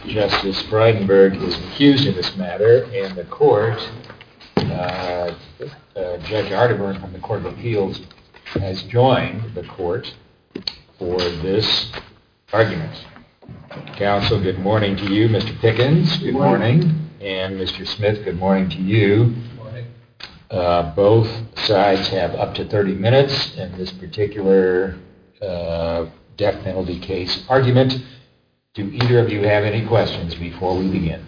Justice Frydenberg is accused in this matter, and the court, Judge Arterburn from the Court of Appeals, has joined the court for this argument. Counsel, good morning to you. Mr. Pickens, good morning. And Mr. Smith, good morning to you. Good morning. Both sides have up to 30 minutes in this particular death penalty case argument. Do either of you have any questions before we begin?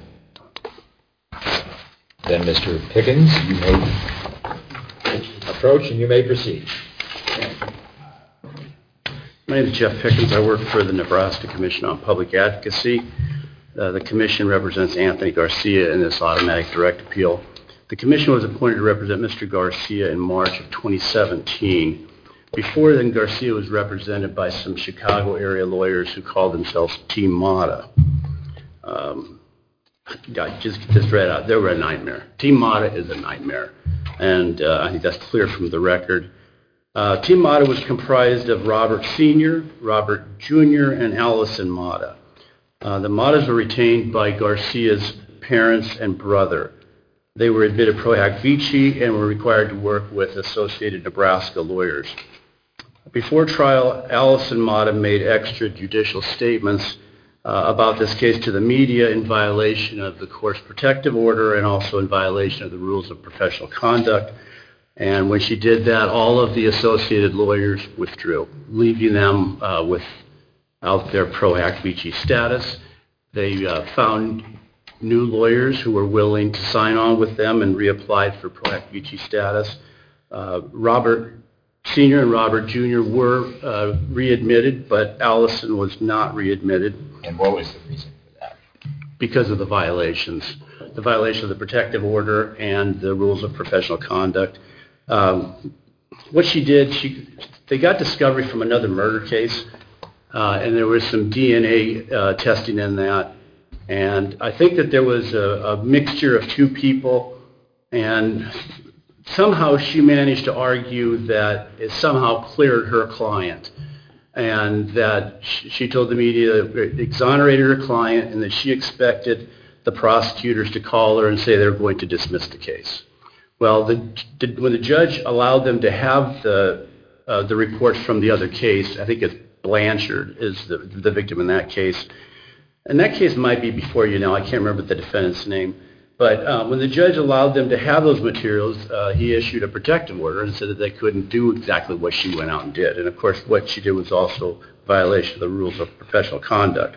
Then, Mr. Pickens, you may approach and you may proceed. My name is Jeff Pickens. I work for the Nebraska Commission on Public Advocacy. The commission represents Anthony Garcia in this automatic direct appeal. The commission was appointed to represent Mr. Garcia in March of 2017. Before then, Garcia was represented by some Chicago area lawyers who called themselves Team Mata. I just read out, they were a nightmare. Team Mata is a nightmare, and I think that's clear from the record. Team Mata was comprised of Robert Sr., Robert Jr., and Allison Mata. The Matas were retained by Garcia's parents and brother. They were admitted pro hac vici and were required to work with Associated Nebraska lawyers. Before trial, Allison Mata made extrajudicial statements about this case to the media in violation of the court's protective order and also in violation of the rules of professional conduct. And when she did that, all of the associated lawyers withdrew, leaving them without their pro hac vici status. They found new lawyers who were willing to sign on with them and reapplied for pro hac vici status. Robert Sr. and Robert Jr. were readmitted, but Allison was not readmitted. And what was the reason for that? Because of the violations. The violation of the protective order and the rules of professional conduct. What she did, they got discovery from another murder case, and there was some DNA testing in that. And I think that there was a mixture of two people, and somehow she managed to argue that it somehow cleared her client, and that she told the media that it exonerated her client and that she expected the prosecutors to call her and say they were going to dismiss the case. Well, when the judge allowed them to have the reports from the other case, I think it's Blanchard is the victim in that case. And that case might be before you now. I can't remember the defendant's name. But when the judge allowed them to have those materials, he issued a protective order and said that they couldn't do exactly what she went out and did. And, of course, what she did was also a violation of the rules of professional conduct.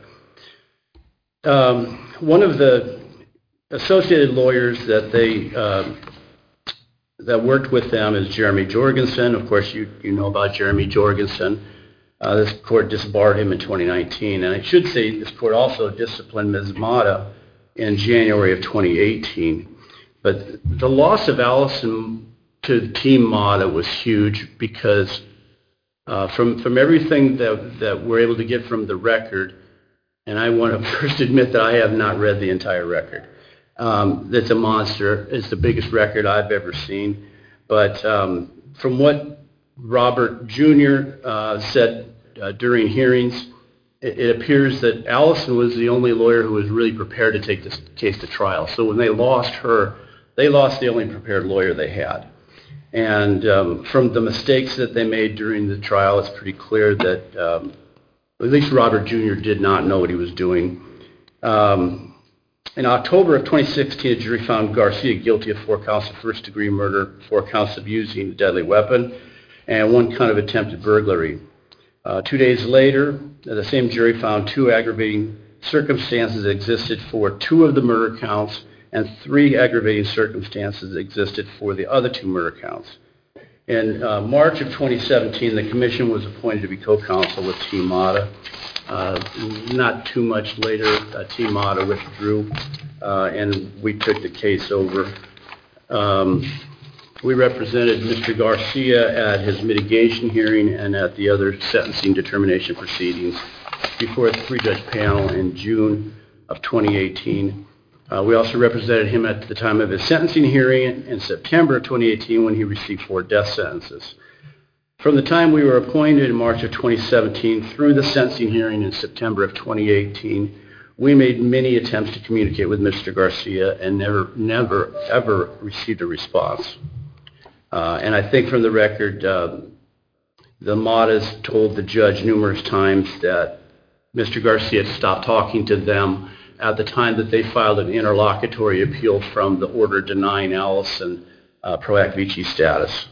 One of the associated lawyers that worked with them is Jeremy Jorgensen. Of course, you know about Jeremy Jorgensen. This court disbarred him in 2019. And I should say this court also disciplined Ms. Mata in January of 2018. But the loss of Allison to Team Mata was huge because from everything that we're able to get from the record, and I want to first admit that I have not read the entire record. It's a monster. It's the biggest record I've ever seen. But from what Robert Jr. Said during hearings, it appears that Allison was the only lawyer who was really prepared to take this case to trial. So when they lost her, they lost the only prepared lawyer they had. And from the mistakes that they made during the trial, it's pretty clear that at least Robert Jr. did not know what he was doing. In October of 2016, a jury found Garcia guilty of 4 counts of first-degree murder, 4 counts of using a deadly weapon, and 1 count of attempted burglary. 2 days later, the same jury found 2 aggravating circumstances existed for 2 of the murder counts, and 3 aggravating circumstances existed for the other 2 murder counts. In March of 2017, the commission was appointed to be co-counsel with Team Mata. Not too much later, Team Mata withdrew, and we took the case over. We represented Mr. Garcia at his mitigation hearing and at the other sentencing determination proceedings before a 3-judge panel in June of 2018. We also represented him at the time of his sentencing hearing in September of 2018 when he received 4 death sentences. From the time we were appointed in March of 2017 through the sentencing hearing in September of 2018, We made many attempts to communicate with Mr. Garcia and never, ever received a response. And I think from the record, the Matas told the judge numerous times that Mr. Garcia stopped talking to them at the time that they filed an interlocutory appeal from the order denying Allison pro act vici status.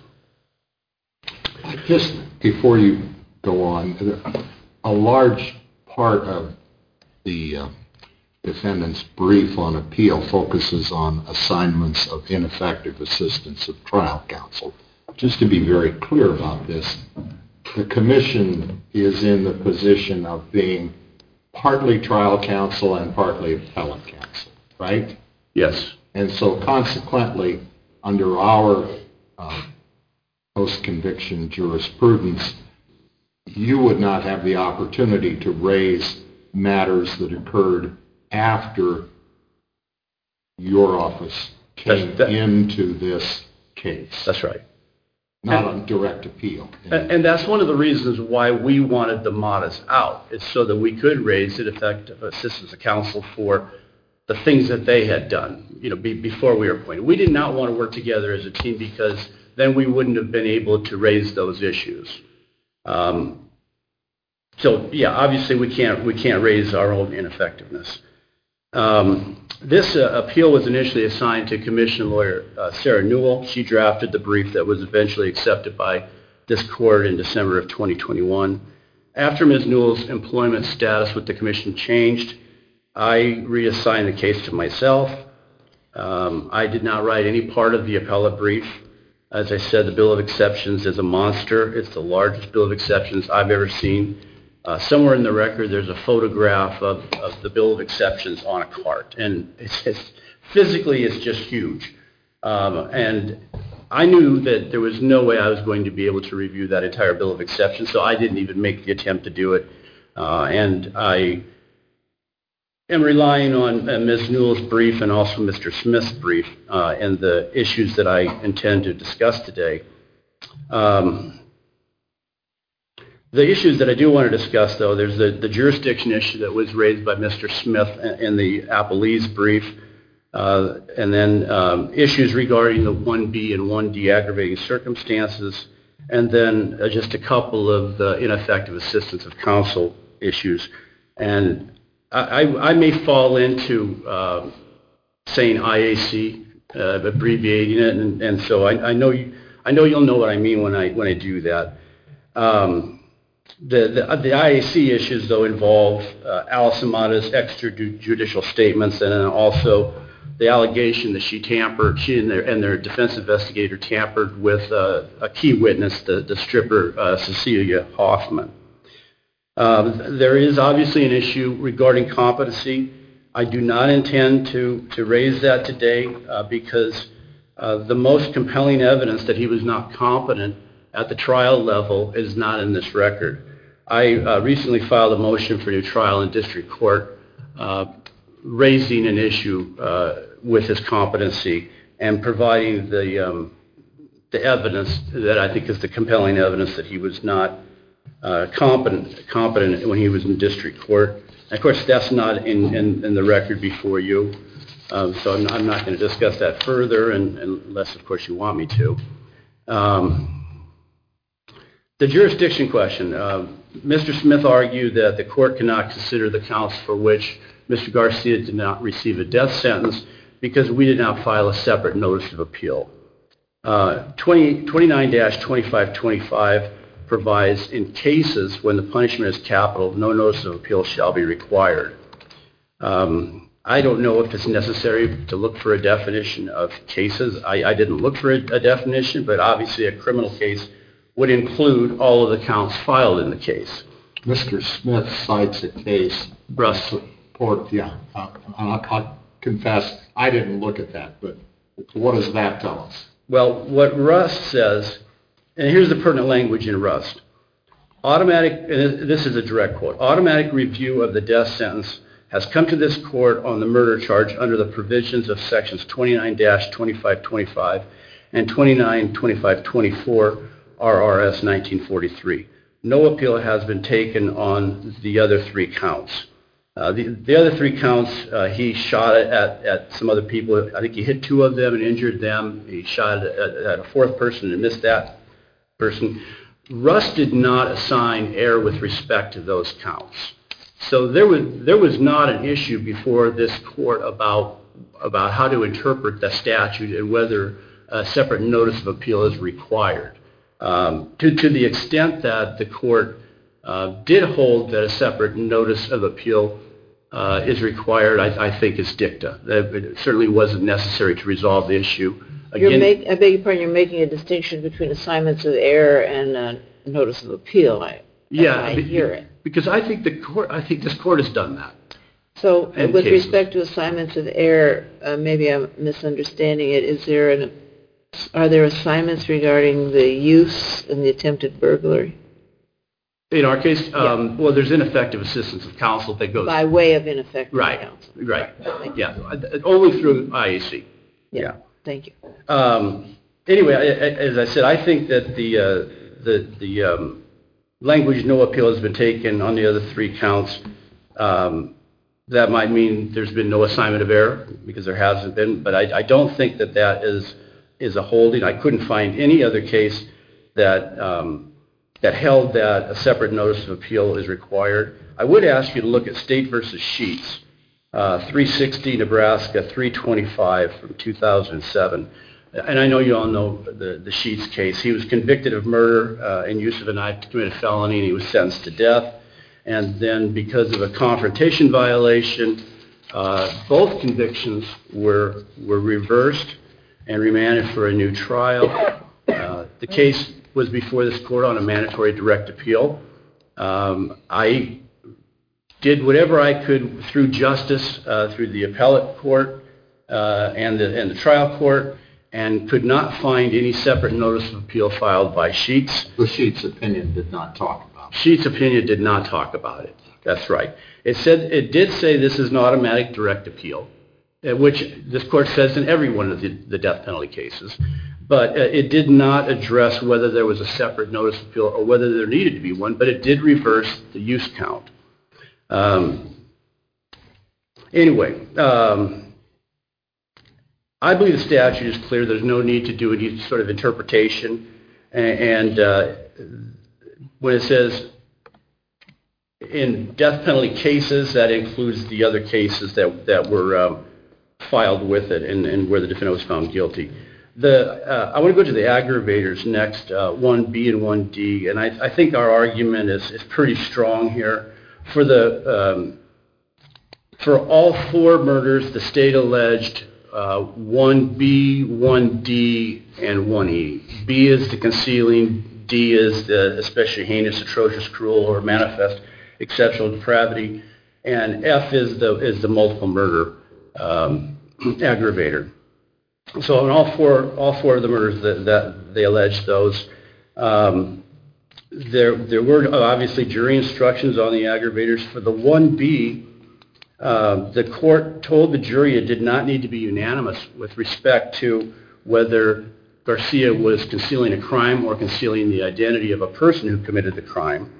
Just before you go on, a large part of the defendant's brief on appeal focuses on assignments of ineffective assistance of trial counsel. Just to be very clear about this, the commission is in the position of being partly trial counsel and partly appellate counsel, right? Yes. And so consequently, under our post-conviction jurisprudence, you would not have the opportunity to raise matters that occurred after your office came into this case. That's right. Not on direct appeal. And that's one of the reasons why we wanted the Matas out, is so that we could raise ineffective assistance of counsel for the things that they had done, before we were appointed. We did not want to work together as a team because then we wouldn't have been able to raise those issues. So yeah, obviously we can't raise our own ineffectiveness. This appeal was initially assigned to Commission Lawyer Sarah Newell. She drafted the brief that was eventually accepted by this court in December of 2021. After Ms. Newell's employment status with the Commission changed, I reassigned the case to myself. I did not write any part of the appellate brief. As I said, the Bill of Exceptions is a monster. It's the largest Bill of Exceptions I've ever seen. Somewhere in the record, there's a photograph of the Bill of Exceptions on a cart, and physically it's just huge. And I knew that there was no way I was going to be able to review that entire Bill of Exceptions, so I didn't even make the attempt to do it. And I am relying on Ms. Newell's brief and also Mr. Smith's brief and the issues that I intend to discuss today. The issues that I do want to discuss, though, there's the jurisdiction issue that was raised by Mr. Smith in the Appellee's brief, and then issues regarding the 1B and 1D aggravating circumstances, and then just a couple of the ineffective assistance of counsel issues. And I may fall into saying IAC, abbreviating it, and so I know you'll know what I mean when I do that. The IAC issues, though, involve Allison Mata's extrajudicial statements, and then also the allegation that she and their defense investigator tampered with a key witness, the stripper Cecilia Hoffman. There is obviously an issue regarding competency. I do not intend to raise that today because the most compelling evidence that he was not competent at the trial level is not in this record. I recently filed a motion for new trial in district court raising an issue with his competency and providing the evidence that I think is the compelling evidence that he was not competent when he was in district court. And of course, that's not in the record before you, so I'm not going to discuss that further unless, of course, you want me to. The jurisdiction question. Mr. Smith argued that the court cannot consider the counts for which Mr. Garcia did not receive a death sentence because we did not file a separate notice of appeal. 29-2525 provides, in cases when the punishment is capital, no notice of appeal shall be required. I don't know if it's necessary to look for a definition of cases. I didn't look for a definition, but obviously a criminal case would include all of the counts filed in the case. Mr. Smith cites a case. Rust. I'll confess, I didn't look at that, but what does that tell us? Well, what Rust says, and here's the pertinent language in Rust. This is a direct quote, automatic review of the death sentence has come to this court on the murder charge under the provisions of sections 29-2525 and 29-2524 RRS 1943. No appeal has been taken on the other three counts. The other 3 counts, he shot at some other people. I think he hit 2 of them and injured them. He shot at a 4th person and missed that person. Russ did not assign error with respect to those counts. So there was not an issue before this court about how to interpret the statute and whether a separate notice of appeal is required. To the extent that the court did hold that a separate notice of appeal is required, I think it's dicta. It certainly wasn't necessary to resolve the issue. Again, I beg your pardon, you're making a distinction between assignments of error and notice of appeal. I hear it. Because I think this court has done that. So with respect to assignments of error, maybe I'm misunderstanding it. Are there assignments regarding the use and the attempted burglary? In our case, well, there's ineffective assistance of counsel that goes... By way of ineffective counsel. Right. Yeah. Only through IAC. Yeah. Thank you. Anyway, as I said, I think that the language no appeal has been taken on the other 3 counts. That might mean there's been no assignment of error, because there hasn't been, but I don't think that is a holding. I couldn't find any other case that held that a separate notice of appeal is required. I would ask you to look at State v. Sheets, 360 Nebraska 325 from 2007. And I know you all know the Sheets case. He was convicted of murder and use of a knife to commit a felony, and he was sentenced to death. And then because of a confrontation violation, both convictions were reversed and remanded for a new trial. The case was before this court on a mandatory direct appeal. I did whatever I could through justice, through the appellate court and the trial court, and could not find any separate notice of appeal filed by Sheets. The Sheets opinion did not talk about it. Sheets' opinion did not talk about it. That's right. It did say this is an automatic direct appeal, which this court says in every one of the death penalty cases. But it did not address whether there was a separate notice of appeal or whether there needed to be one, but it did reverse the use count. Anyway, I believe the statute is clear. There's no need to do any sort of interpretation. And when it says in death penalty cases, that includes the other cases that were filed with it and where the defendant was found guilty. I want to go to the aggravators next, 1B and 1D, and I think our argument is pretty strong here. For all 4 murders, the state alleged 1B, 1D, and 1E. B is the concealing, D is the especially heinous, atrocious, cruel, or manifest exceptional depravity, and F is the multiple murder aggravator. So in all four of the murders that they alleged those, there were obviously jury instructions on the aggravators. For the 1B, the court told the jury it did not need to be unanimous with respect to whether Garcia was concealing a crime or concealing the identity of a person who committed the crime.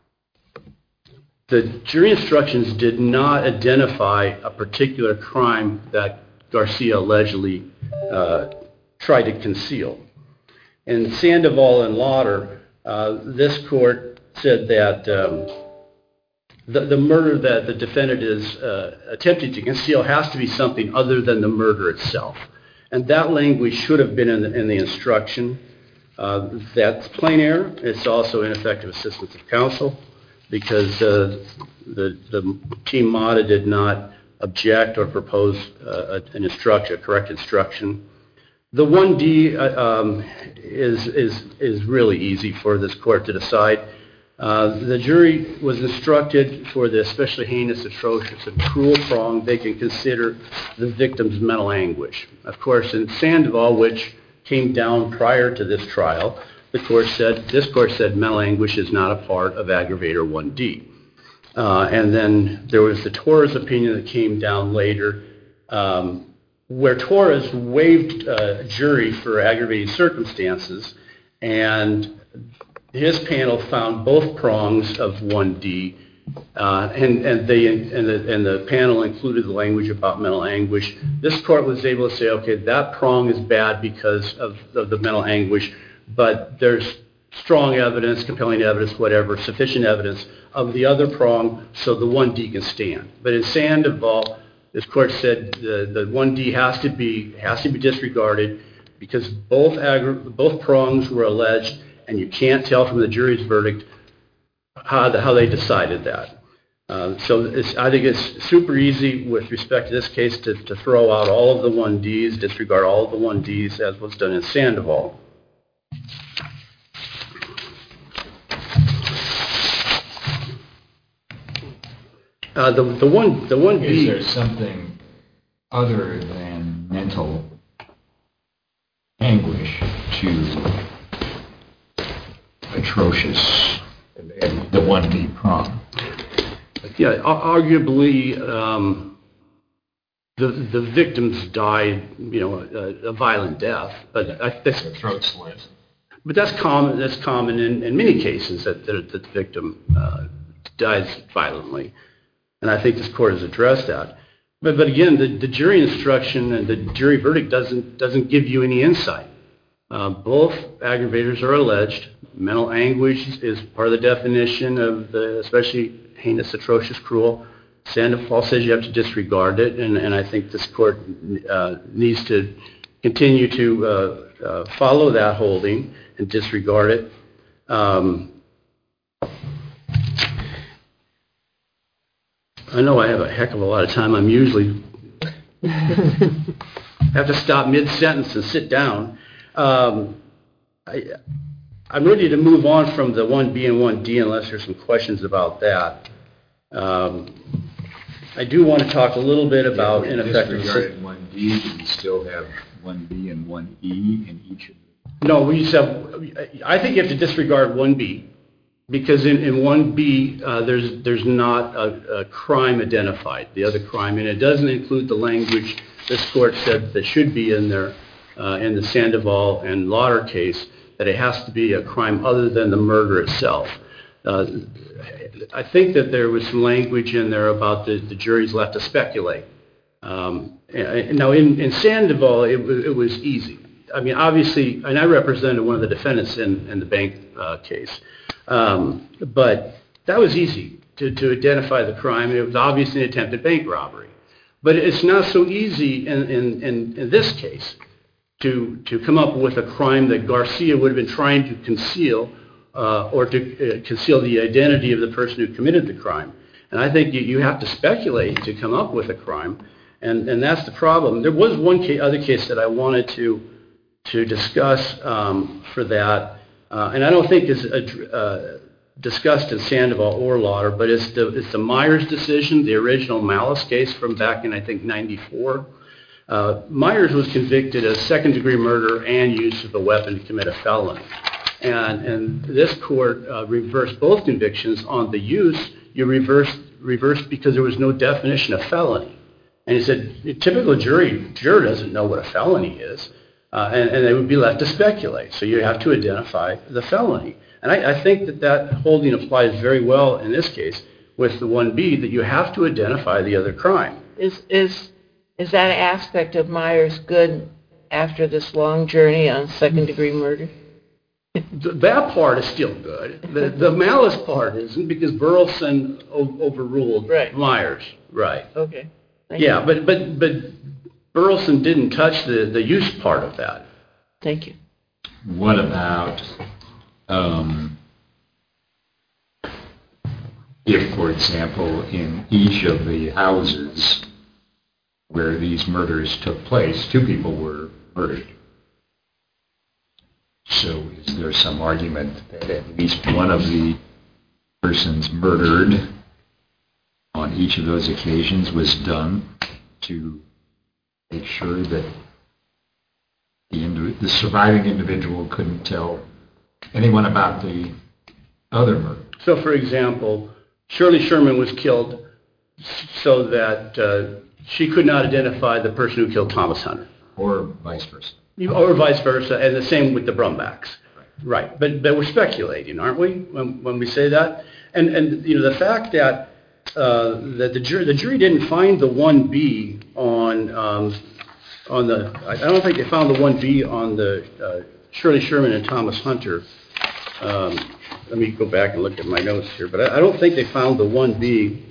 The jury instructions did not identify a particular crime that Garcia allegedly tried to conceal. In Sandoval and Lauder, this court said that the murder that the defendant is attempting to conceal has to be something other than the murder itself. And that language should have been in the instruction. That's plain error. It's also ineffective assistance of counsel because the team MATA did not object or propose a correct instruction. The 1D is really easy for this court to decide. The jury was instructed for the especially heinous, atrocious, and cruel prong, they can consider the victim's mental anguish. Of course, in Sandoval, which came down prior to this trial, this court said mental anguish is not a part of aggravator 1D. And then there was the Torres opinion that came down later, where Torres waived jury for aggravating circumstances, and his panel found both prongs of 1D and the panel included the language about mental anguish. This court was able to say, okay, that prong is bad because of the mental anguish, but there's strong evidence, compelling evidence, whatever, sufficient evidence of the other prong, so the 1D can stand. But in Sandoval, this court said the 1D has to be disregarded because both prongs were alleged, and you can't tell from the jury's verdict how they decided that. So I think it's super easy with respect to this case to throw out all of the 1Ds, disregard all of the 1Ds as was done in Sandoval. The 1B. Is there something other than mental anguish to atrocious, the 1B prong? Yeah, arguably, the victims died, a violent death, but The throat slit. But that's common. That's common in many cases that the victim dies violently, and I think this court has addressed that. But again, the jury instruction and the jury verdict doesn't give you any insight. Both aggravators are alleged. Mental anguish is part of the definition of especially heinous, atrocious, cruel. Sandoval says you have to disregard it, and I think this court needs to continue to follow that holding and disregard it. I know I have a heck of a lot of time. I'm usually have to stop mid-sentence and sit down. I'm ready to move on from the 1B and 1D unless there's some questions about that. I do want to talk a little bit about ineffective. Disregarded 1D, do we still have 1B and 1E in each of them? No, we just have. I think you have to disregard 1B because in 1B there's not a crime identified, the other crime, and it doesn't include the language this court said that should be in there in the Sandoval and Lauder case, that it has to be a crime other than the murder itself. I think that there was some language in there about the jury's left to speculate. Now, in Sandoval, it was easy. I mean, obviously, and I represented one of the defendants in the bank case, but that was easy to identify the crime. It was obviously an attempted bank robbery. But it's not so easy in this case to come up with a crime that Garcia would have been trying to conceal or to conceal the identity of the person who committed the crime. And I think you have to speculate to come up with a crime, and that's the problem. There was one other case that I wanted to discuss for that, and I don't think it's discussed in Sandoval or Lauder, but it's the Myers decision, the original Malice case from back in, I think, 94. Myers was convicted of second-degree murder and use of a weapon to commit a felony. And this court reversed both convictions. On the use, you reversed because there was no definition of felony. And he said, a typical juror doesn't know what a felony is, and they would be left to speculate. So you have to identify the felony. And I think that holding applies very well in this case with the 1B, that you have to identify the other crime. Is that aspect of Myers good after this long journey on second-degree murder? That part is still good. The malice part isn't, because Burleson overruled Myers. Right. Okay. Yeah, but Burleson didn't touch the use part of that. Thank you. What about if, for example, in each of the houses where these murders took place, 2 people were murdered? So is there some argument that at least one of the persons murdered on each of those occasions was done to make sure that the surviving individual couldn't tell anyone about the other murder? So, for example, Shirley Sherman was killed so that she could not identify the person who killed Thomas Hunter. Or vice versa. Or vice versa, and the same with the Brumbacks. Right. But we're speculating, aren't we, when we say that? And the fact that that the jury didn't find the 1B on the, I don't think they found the 1B on the Shirley Sherman and Thomas Hunter. Let me go back and look at my notes here, but I don't think they found the 1B.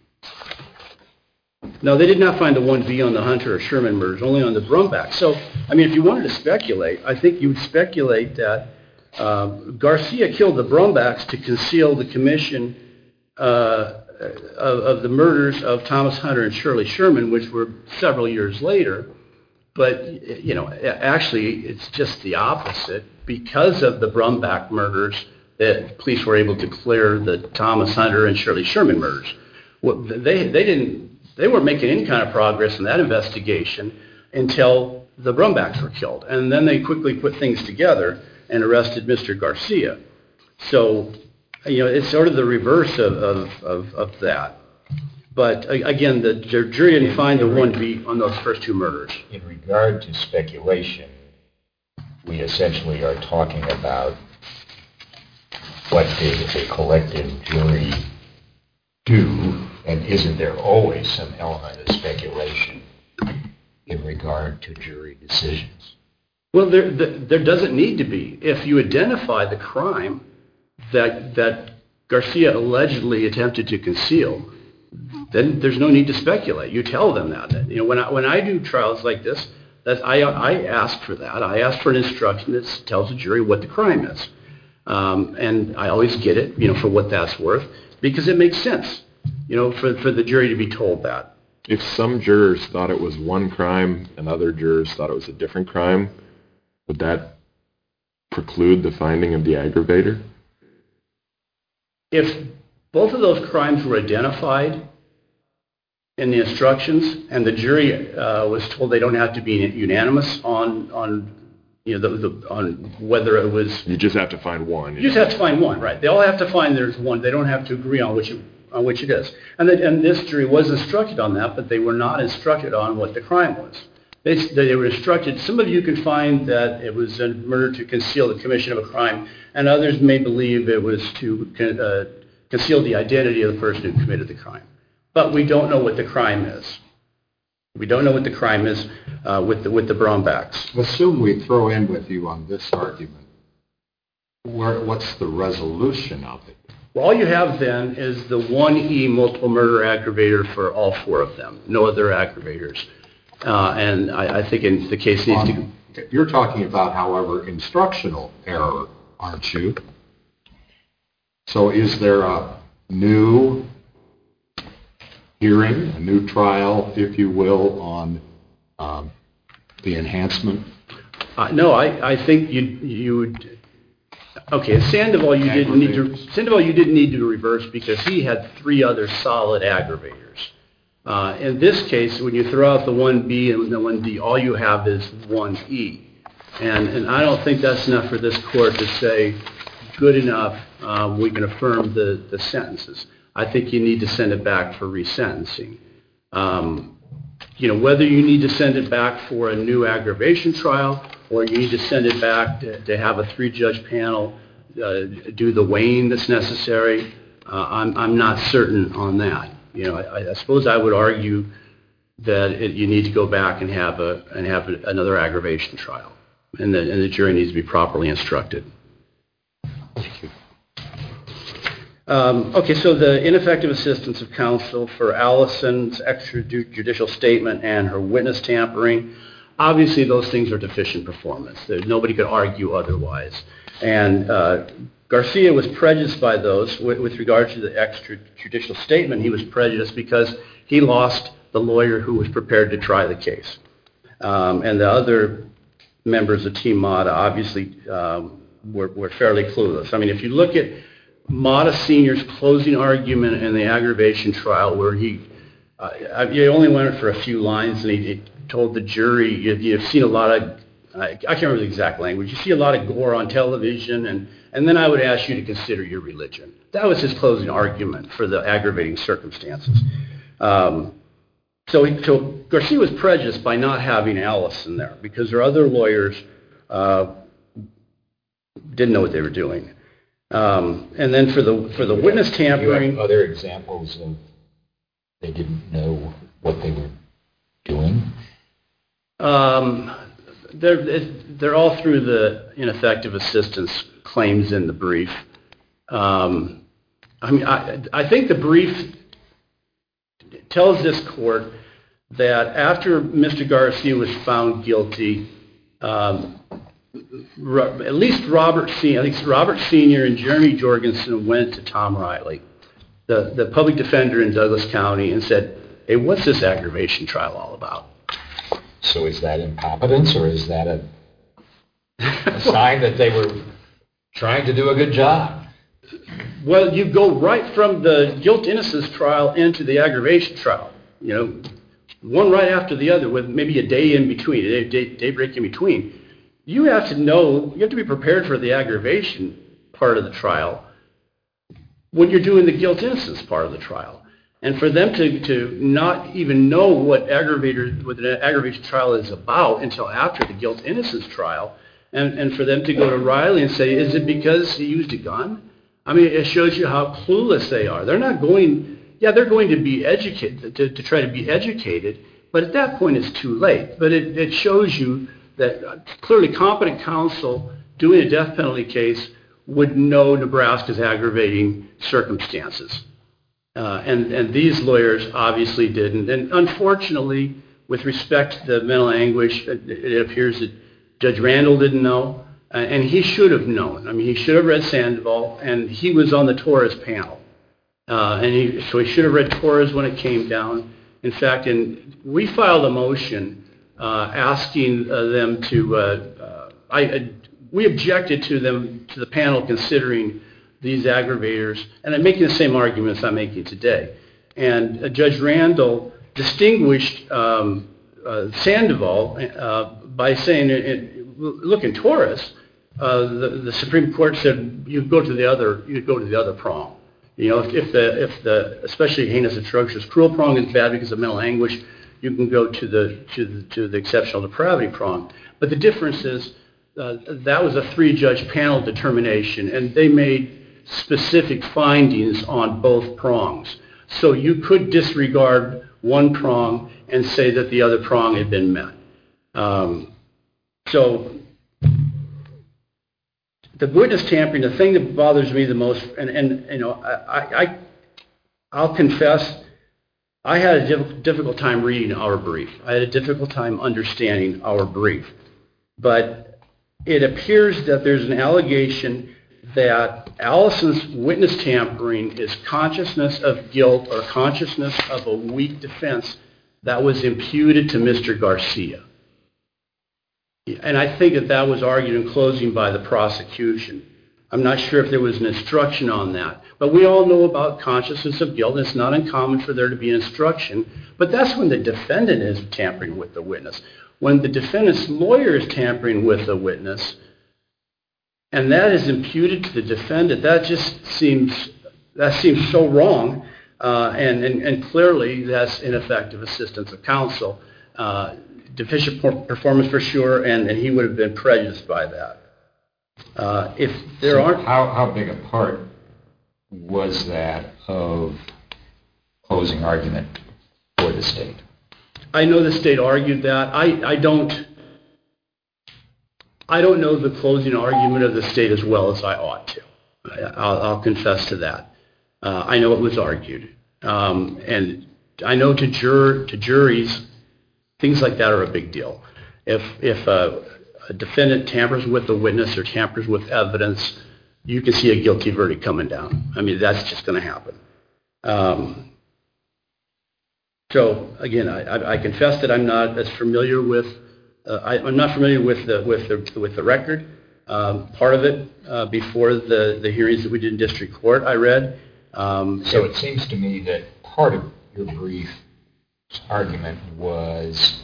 No, they did not find the 1B on the Hunter or Sherman murders, only on the Brumback. So, I mean, if you wanted to speculate, I think you would speculate that Garcia killed the Brumbacks to conceal the commission of the murders of Thomas Hunter and Shirley Sherman, which were several years later. But, actually, it's just the opposite. Because of the Brumback murders, that police were able to clear the Thomas Hunter and Shirley Sherman murders. Well, they weren't making any kind of progress in that investigation until the Brumbacks were killed. And then they quickly put things together and arrested Mr. Garcia. So, it's sort of the reverse of that. But again, the jury didn't find the 1B on those first two murders. In regard to speculation, we essentially are talking about what did a collective jury do, and isn't there always some element of speculation in regard to jury decisions? Well, there doesn't need to be. If you identify the crime that Garcia allegedly attempted to conceal, then there's no need to speculate. You tell them that. When I do trials like this, I ask for that. I ask for an instruction that tells the jury what the crime is. And I always get it, for what that's worth, because it makes sense, for the jury to be told that. If some jurors thought it was one crime and other jurors thought it was a different crime, would that preclude the finding of the aggravator? If both of those crimes were identified in the instructions and the jury was told they don't have to be unanimous on whether it was... You just have to find one. You just have to find one, right. They all have to find there's one. They don't have to agree on which it is. And this jury was instructed on that, but they were not instructed on what the crime was. They were instructed, some of you can find that it was a murder to conceal the commission of a crime, and others may believe it was to conceal the identity of the person who committed the crime. But we don't know what the crime is. We don't know what the crime is with the Brumbacks. Assume we throw in with you on this argument. What's the resolution of it? Well, all you have then is the 1E multiple murder aggravator for all four of them. No other aggravators. And I think in the case needs to... You're talking about, however, instructional error, aren't you? So is there a new hearing, a new trial, if you will, on the enhancement? No, I think you would... Okay, Sandoval, you didn't need to reverse because he had three other solid aggravators. In this case, when you throw out the 1B and the 1D, all you have is 1E. And I don't think that's enough for this court to say, good enough, we can affirm the sentences. I think you need to send it back for resentencing. Whether you need to send it back for a new aggravation trial or you need to send it back to have a three-judge panel do the weighing that's necessary, I'm not certain on that. I suppose I would argue that you need to go back and have another aggravation trial, and the jury needs to be properly instructed. Thank you. Okay, so the ineffective assistance of counsel for Allison's extrajudicial statement and her witness tampering, obviously those things are deficient performance. Nobody could argue otherwise. And Garcia was prejudiced by those. With regard to the extrajudicial statement, he was prejudiced because he lost the lawyer who was prepared to try the case. And the other members of Team Mata obviously were fairly clueless. I mean, if you look at Mata Sr.'s closing argument in the aggravation trial where he only went for a few lines and he told the jury, you've seen a lot of, I can't remember the exact language, you see a lot of gore on television, and then I would ask you to consider your religion. That was his closing argument for the aggravating circumstances. So Garcia was prejudiced by not having Allison there because her other lawyers didn't know what they were doing. And then for the witness Do you tampering, have other examples of they didn't know what they were doing? they're all through the ineffective assistance claims in the brief. I think the brief tells this court that after Mr. Garcia was found guilty, at least Robert Sr. and Jeremy Jorgensen went to Tom Riley, the public defender in Douglas County, and said, hey, what's this aggravation trial all about? So is that incompetence, or is that a sign that they were trying to do a good job? Well, you go right from the guilt-innocence trial into the aggravation trial, one right after the other with maybe a day in between, a day break in between. You have to be prepared for the aggravation part of the trial when you're doing the guilt-innocence part of the trial. And for them to not even know what an aggravation trial is about until after the guilt-innocence trial, and for them to go to Riley and say, is it because he used a gun? I mean, it shows you how clueless they are. They're not going, they're going to be educated, to try to be educated, but at that point it's too late. But it shows you that clearly competent counsel doing a death penalty case would know Nebraska's aggravating circumstances. And these lawyers obviously didn't. And unfortunately, with respect to the mental anguish, it appears that Judge Randall didn't know, and he should have known. I mean, he should have read Sandoval, and he was on the Torres panel. So he should have read Torres when it came down. In fact, we filed a motion asking them to, we objected to the panel considering these aggravators, and I'm making the same arguments I'm making today. And Judge Randall distinguished Sandoval by saying, look, in Torres, the Supreme Court said you go to the other prong. If the especially heinous, atrocious, cruel prong is bad because of mental anguish, you can go to the exceptional depravity prong. But the difference is that was a 3-judge panel determination, and they made specific findings on both prongs. So you could disregard one prong and say that the other prong had been met. So the witness tampering, the thing that bothers me the most, I'll confess, I had a difficult time reading our brief. I had a difficult time understanding our brief. But it appears that there's an allegation that Allison's witness tampering is consciousness of guilt or consciousness of a weak defense that was imputed to Mr. Garcia. And I think that was argued in closing by the prosecution. I'm not sure if there was an instruction on that. But we all know about consciousness of guilt, and it's not uncommon for there to be an instruction. But that's when the defendant is tampering with the witness. When the defendant's lawyer is tampering with the witness, and that is imputed to the defendant, that seems so wrong, and clearly that's ineffective assistance of counsel. Deficient performance for sure, and he would have been prejudiced by that. How big a part was that of closing argument for the state? I know the state argued that. I don't know the closing argument of the state as well as I ought to. I'll confess to that. I know it was argued, and I know to juries, things like that are a big deal. If a defendant tampers with the witness or tampers with evidence, you can see a guilty verdict coming down. I mean, that's just going to happen. So again, I confess that I'm not as familiar with. I'm not familiar with the record. Part of it before the hearings that we did in district court, I read. So it seems to me that part of your brief argument was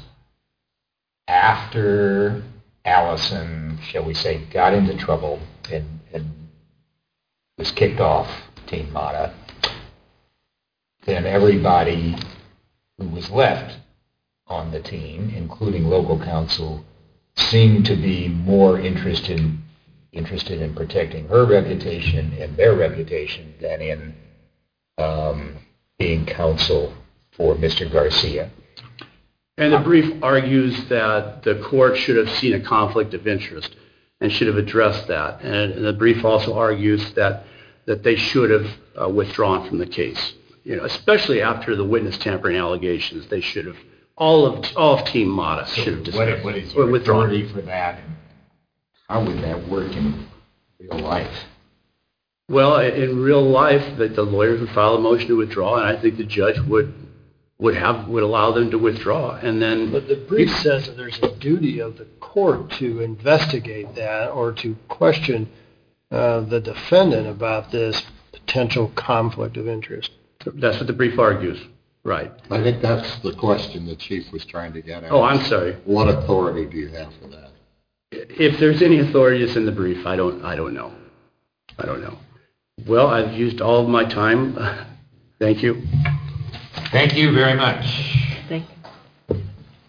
after Allison, shall we say, got into trouble and was kicked off Team Mata, then everybody who was left on the team, including local counsel, seemed to be more interested interested in protecting her reputation and their reputation than in being counsel for Mr. Garcia. And the brief argues that the court should have seen a conflict of interest and should have addressed that. And the brief also argues that they should have withdrawn from the case. Especially after the witness tampering allegations, they should have. All of Team Mata should have dismissed. What is your authority for that? And how would that work in real life? Well, in real life, the lawyers would file a motion to withdraw, and I think the judge would allow them to withdraw. And then, but the brief says that there's a duty of the court to investigate that or to question the defendant about this potential conflict of interest. That's what the brief argues. Right. I think that's the question the Chief was trying to get at. Oh, I'm sorry. What authority do you have for that? If there's any authority that's in the brief, I don't know. Well, I've used all of my time. Thank you. Thank you very much. Thank you.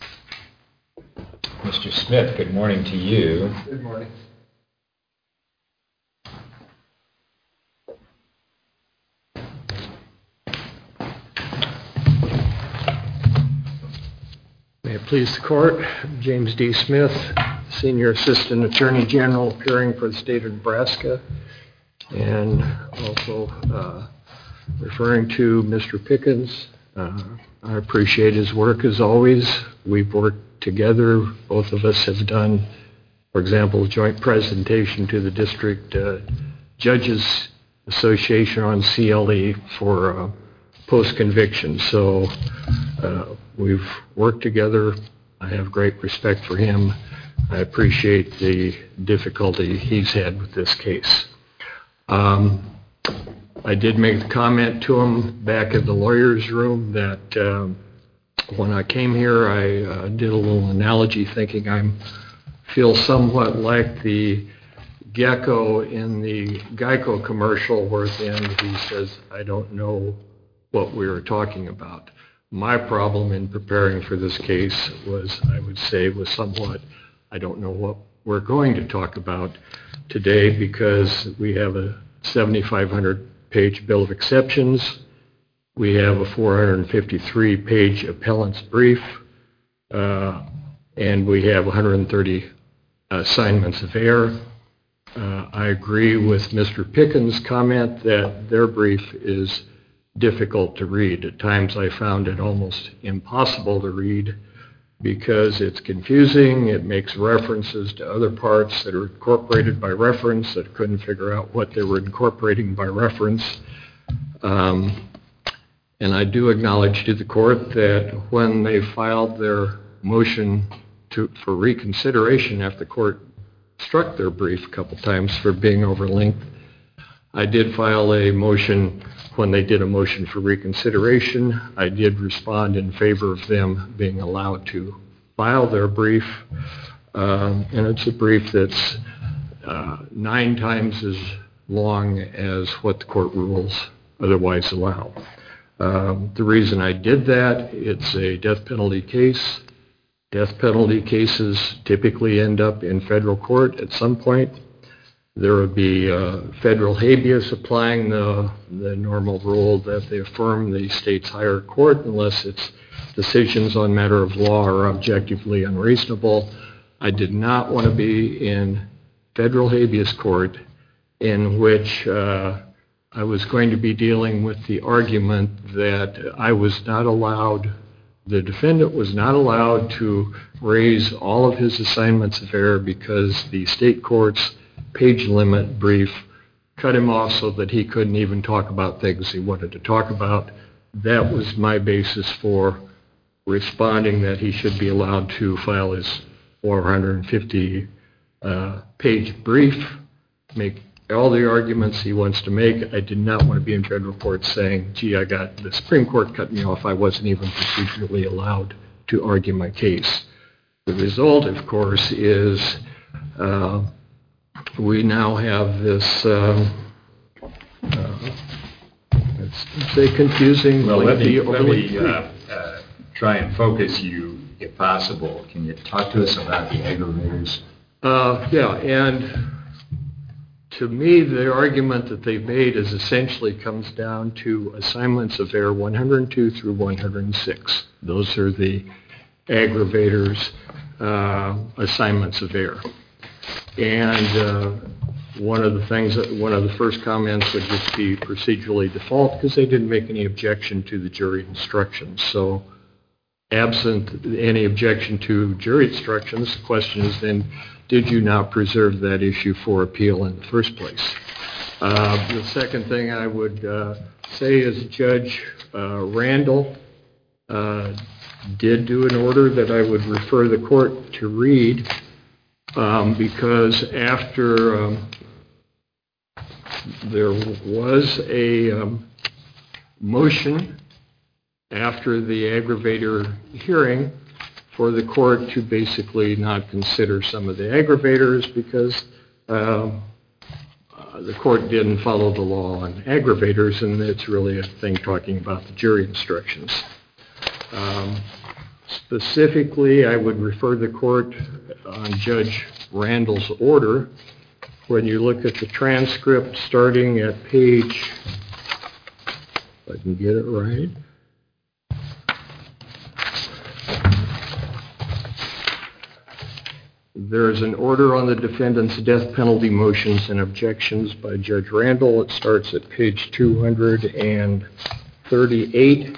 Mr. Smith, good morning to you. Good morning. May it please the Court, James D. Smith, Senior Assistant Attorney General appearing for the state of Nebraska, and also referring to Mr. Pickens. I appreciate his work as always. We've worked together. Both of us have done, for example, a joint presentation to the District Judges Association on CLE for post-conviction. So we've worked together. I have great respect for him. I appreciate the difficulty he's had with this case. I did make the comment to him back in the lawyer's room that when I came here, I did a little analogy thinking I feel somewhat like the gecko in the Geico commercial where at the end he says, I don't know what we were talking about. My problem in preparing for this case was, I would say, was somewhat, I don't know what we're going to talk about today because we have a 7,500-page bill of exceptions. We have a 453-page appellant's brief, and we have 130 assignments of error. I agree with Mr. Pickens' comment that their brief is difficult to read. At times I found it almost impossible to read because it's confusing. It makes references to other parts that are incorporated by reference that couldn't figure out what they were incorporating by reference. And I do acknowledge to the court that when they filed their motion for reconsideration after the court struck their brief a couple times for being over length, I did file a motion. When they did a motion for reconsideration, I did respond in favor of them being allowed to file their brief. And it's a brief that's 9 times as long as what the court rules otherwise allow. The reason I did that, it's a death penalty case. Death penalty cases typically end up in federal court at some point. There would be federal habeas applying the normal rule that they affirm the state's higher court unless its decisions on matter of law are objectively unreasonable. I did not want to be in federal habeas court in which I was going to be dealing with the argument that I was not allowed, the defendant was not allowed to raise all of his assignments of error because the state court's page limit brief cut him off so that he couldn't even talk about things he wanted to talk about. That was my basis for responding that he should be allowed to file his 450 page brief, make all the arguments he wants to make. I did not want to be in federal court saying, gee, the Supreme Court cut me off. I wasn't even procedurally allowed to argue my case. The result, of course, is we now have this, let's say, confusing. Well, let me try and focus you, if possible. Can you talk to us about the aggravators? Yeah, and to me, the argument that they've made is essentially comes down to assignments of error 102 through 106. Those are the aggravators' assignments of error. And one of the first comments would just be procedurally default because they didn't make any objection to the jury instructions. So absent any objection to jury instructions, the question is then, did you not preserve that issue for appeal in the first place? The second thing I would say is Judge Randall did do an order that I would refer the court to read because after there was a motion after the aggravator hearing for the court to basically not consider some of the aggravators because the court didn't follow the law on aggravators, and it's really a thing talking about the jury instructions. Specifically, I would refer the court on Judge Randall's order. When you look at the transcript starting at page, if I can get it right, there is an order on the defendant's death penalty motions and objections by Judge Randall. It starts at page 238.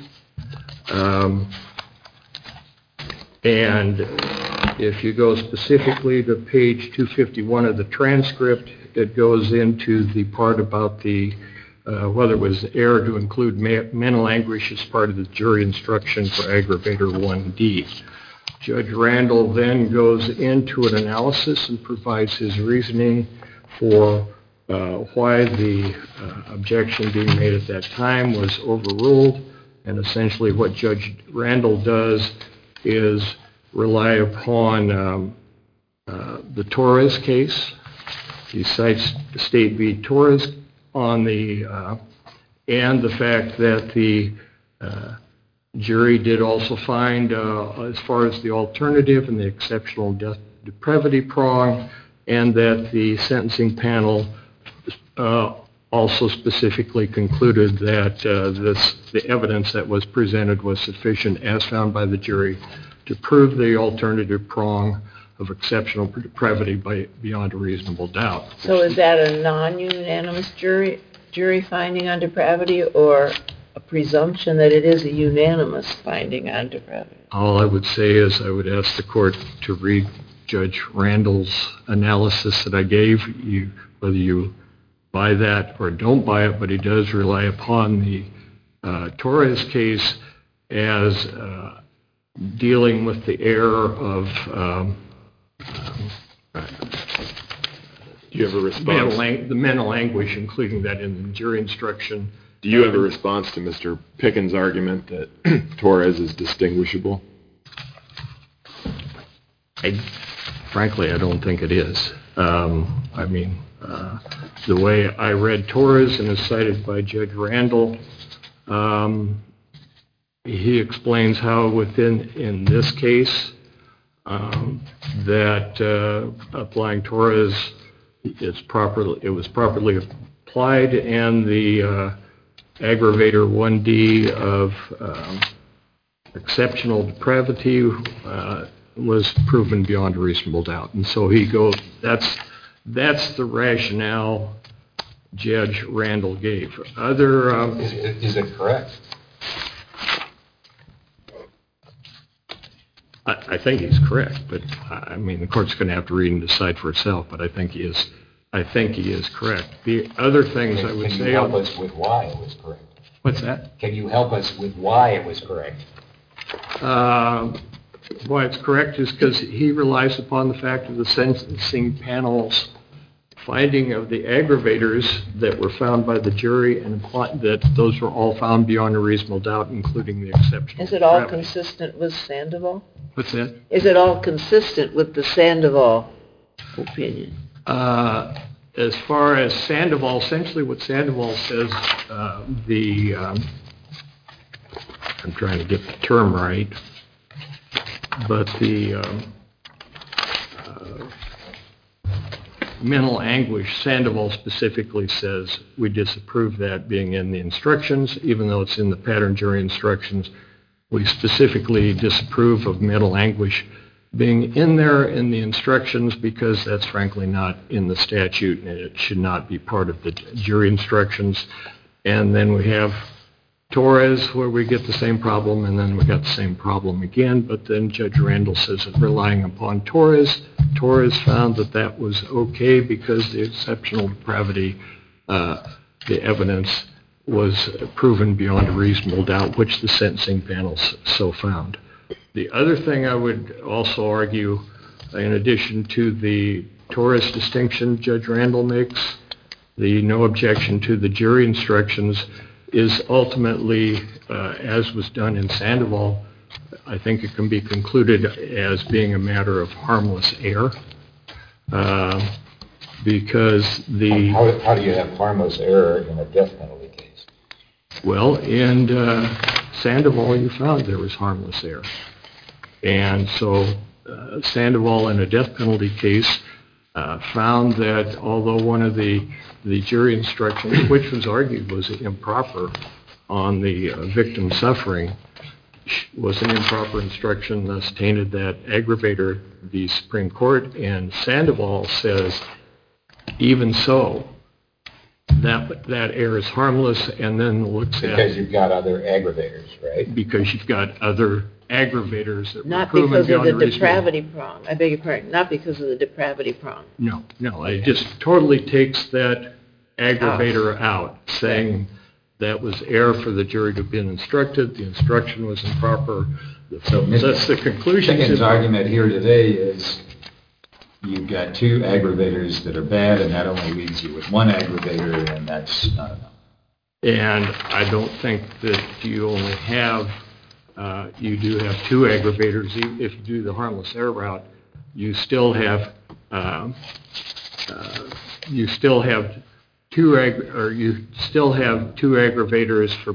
And if you go specifically to page 251 of the transcript, it goes into the part about the whether it was error to include mental anguish as part of the jury instruction for aggravator 1D. Judge Randall then goes into an analysis and provides his reasoning for why the objection being made at that time was overruled. And essentially what Judge Randall does is rely upon the Torres case. He cites State v. Torres on the and the fact that the jury did also find, as far as the alternative and the exceptional death depravity prong, and that the sentencing panel also specifically concluded that the evidence that was presented was sufficient, as found by the jury, to prove the alternative prong of exceptional depravity beyond a reasonable doubt. So is that a non-unanimous jury finding on depravity, or a presumption that it is a unanimous finding on depravity? All I would say is I would ask the court to read Judge Randall's analysis that I gave you, whether you buy that or don't buy it, but he does rely upon the Torres case as dealing with the error of Do you have a response? The mental anguish, including that in the jury instruction. Do you have a response to Mr. Pickens' argument that Torres is distinguishable? Frankly, I don't think it is. The way I read Torres and is cited by Judge Randall, he explains how in this case that applying Torres it was properly applied, and the aggravator 1D of exceptional depravity was proven beyond a reasonable doubt. And so he goes, that's the rationale Judge Randall gave. Is it correct? I think he's correct, but the court's going to have to read and decide for itself. But I think he is correct. The other things I would say. Can you help us with why it was correct? What's that? Can you help us with why it was correct? Why it's correct is because he relies upon the fact of the sentencing panel's finding of the aggravators that were found by the jury, and that those were all found beyond a reasonable doubt, including the exceptional. Is it all consistent with Sandoval? What's that? Is it all consistent with the Sandoval opinion? As far as Sandoval, essentially what Sandoval says, I'm trying to get the term right, but mental anguish, Sandoval specifically says we disapprove that being in the instructions, even though it's in the pattern jury instructions. We specifically disapprove of mental anguish being in there in the instructions because that's frankly not in the statute and it should not be part of the jury instructions. And then we have Torres where we get the same problem, and then we got the same problem again, but then Judge Randall says that relying upon Torres found that that was okay because the exceptional depravity, the evidence was proven beyond a reasonable doubt, which the sentencing panel so found. The other thing I would also argue, in addition to the Torres distinction Judge Randall makes, the no objection to the jury instructions is ultimately, as was done in Sandoval, I think it can be concluded as being a matter of harmless error. Because the... How do you have harmless error in a death penalty case? Well, in Sandoval you found there was harmless error. And so Sandoval in a death penalty case found that although one of the jury instructions, which was argued was improper on the victim suffering, was an improper instruction, thus tainted that aggravator, the Supreme Court. And Sandoval says, even so, that error is harmless, and then looks at... Because you've got other aggravators, right? Because you've got other aggravators that not were proven because of the beyond a depravity prong. I beg your pardon. Not because of the depravity prong. No. It just totally takes that aggravator out, saying that was error for the jury to have been instructed. The instruction was improper. So that's the conclusion. Pickens' argument here today is you've got two aggravators that are bad, and that only leaves you with one aggravator, and that's not enough. And I don't think that you only have... you do have two aggravators. If you do the harmless error route, you still have two aggravators for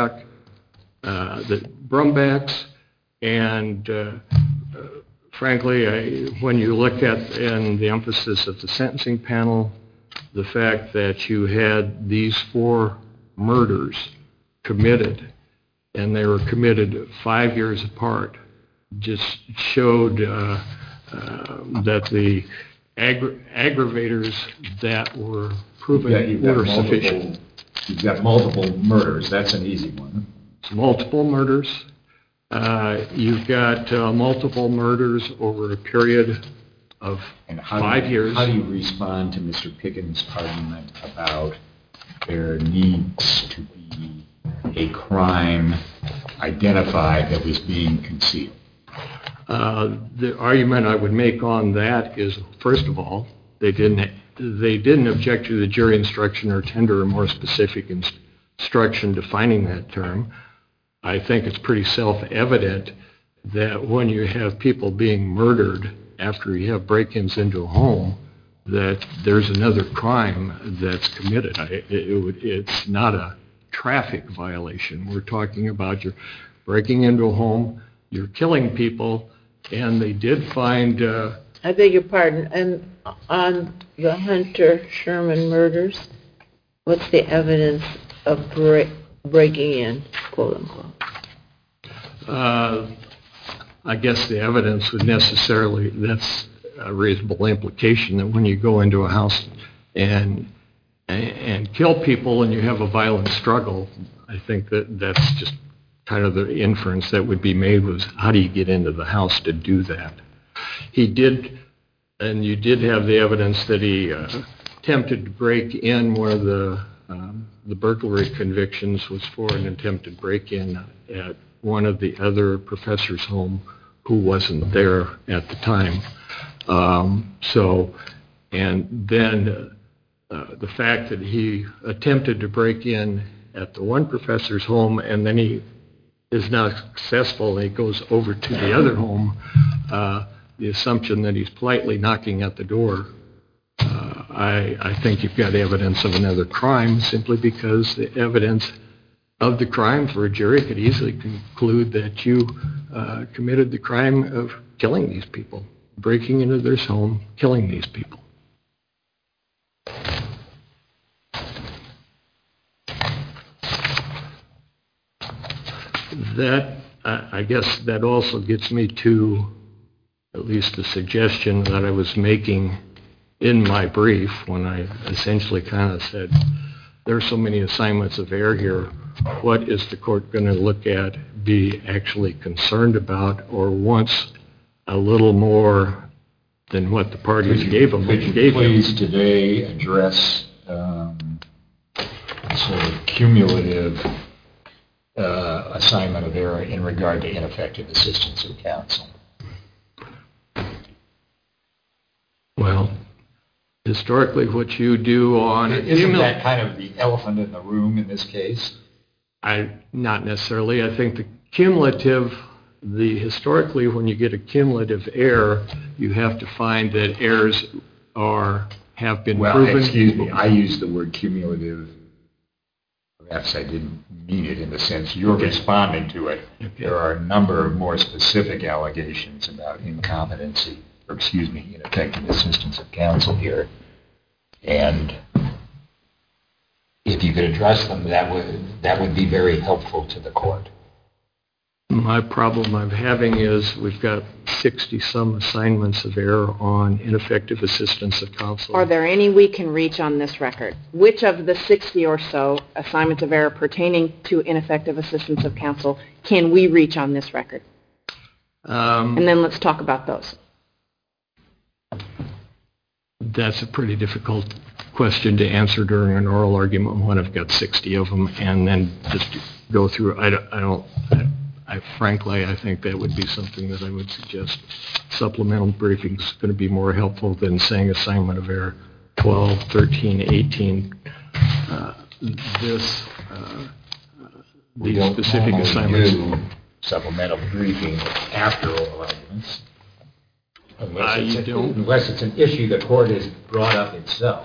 Brumbach's, and frankly, when you look at and the emphasis of the sentencing panel, the fact that you had these 4 murders committed, and they were committed 5 years apart, just showed that the aggravators that were proven were sufficient. You've got multiple murders. That's an easy one. It's multiple murders. You've got multiple murders over a period of 5 years. How do you respond to Mr. Pickens' argument about there needs to be a crime identified that was being concealed? The argument I would make on that is, first of all, they didn't object to the jury instruction or tender a more specific instruction defining that term. I think it's pretty self-evident that when you have people being murdered after you have break-ins into a home, that there's another crime that's committed. It's not a traffic violation. We're talking about you're breaking into a home, you're killing people, and they did find... I beg your pardon. And on the Hunter Sherman murders, what's the evidence of breaking in, quote unquote? I guess the evidence would necessarily, that's a reasonable implication that when you go into a house and kill people and you have a violent struggle, I think that's just kind of the inference that would be made was, how do you get into the house to do that? He did, and you did have the evidence that he attempted to break in where the burglary convictions was for an attempted break-in at one of the other professors' home who wasn't there at the time. And then the fact that he attempted to break in at the one professor's home and then he is not successful and he goes over to the other home, the assumption that he's politely knocking at the door, I think you've got evidence of another crime simply because the evidence of the crime for a jury could easily conclude that you committed the crime of killing these people, breaking into their home, killing these people. That, I guess that also gets me to at least the suggestion that I was making in my brief when I essentially kind of said, there's so many assignments of error here. What is the court going to look at, be actually concerned about, or wants a little more than what the parties gave them? Could you please today address sort of cumulative assignment of error in regard to ineffective assistance of counsel? Well, historically, what you do on... Isn't that kind of the elephant in the room in this case? Not necessarily. I think the cumulative, historically, when you get a cumulative error, you have to find that errors have been proven. Excuse me, I used the word cumulative. Perhaps I didn't mean it in the sense you're responding to it. Okay. There are a number of more specific allegations about incompetency, or ineffective assistance of counsel here. And if you could address them, that would be very helpful to the court. My problem I'm having is we've got 60-some assignments of error on ineffective assistance of counsel. Are there any we can reach on this record? Which of the 60 or so assignments of error pertaining to ineffective assistance of counsel can we reach on this record? And then let's talk about those. That's a pretty difficult question to answer during an oral argument when I've got 60 of them, and then just go through. Frankly, I think that would be something that I would suggest. Supplemental briefing is going to be more helpful than saying assignment of error 12, 13, 18. These specific assignments. Do supplemental briefing after oral arguments. Unless it's an issue the court has brought up itself.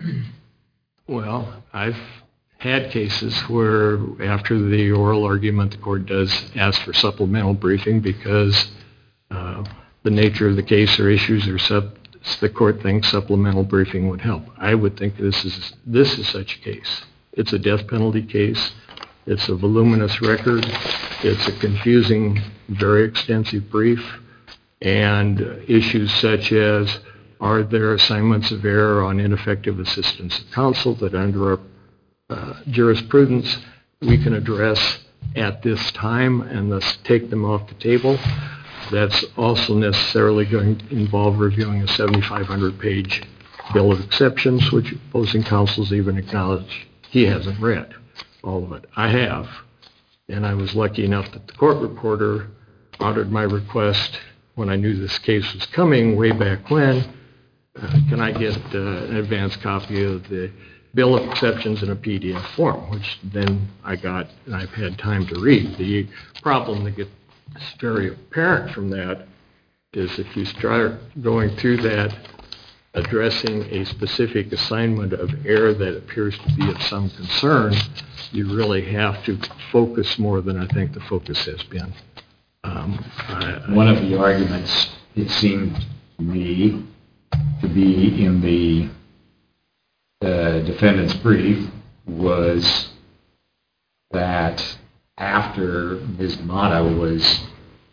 Well, I've had cases where after the oral argument the court does ask for supplemental briefing because the nature of the case or issues the court thinks supplemental briefing would help. I would think this is such a case. It's a death penalty case. It's a voluminous record. It's a confusing, very extensive brief. And issues such as, are there assignments of error on ineffective assistance of counsel that under our jurisprudence we can address at this time and thus take them off the table? That's also necessarily going to involve reviewing a 7,500-page bill of exceptions, which opposing counsels even acknowledge he hasn't read all of it. I have, and I was lucky enough that the court reporter honored my request when I knew this case was coming way back when. Can I get an advance copy of the bill of exceptions in a PDF form, which then I got and I've had time to read. The problem that gets very apparent from that is if you start going through that, addressing a specific assignment of error that appears to be of some concern, you really have to focus more than I think the focus has been. One of the arguments, it seemed to me, to be in the defendant's brief was that after Ms. Mata was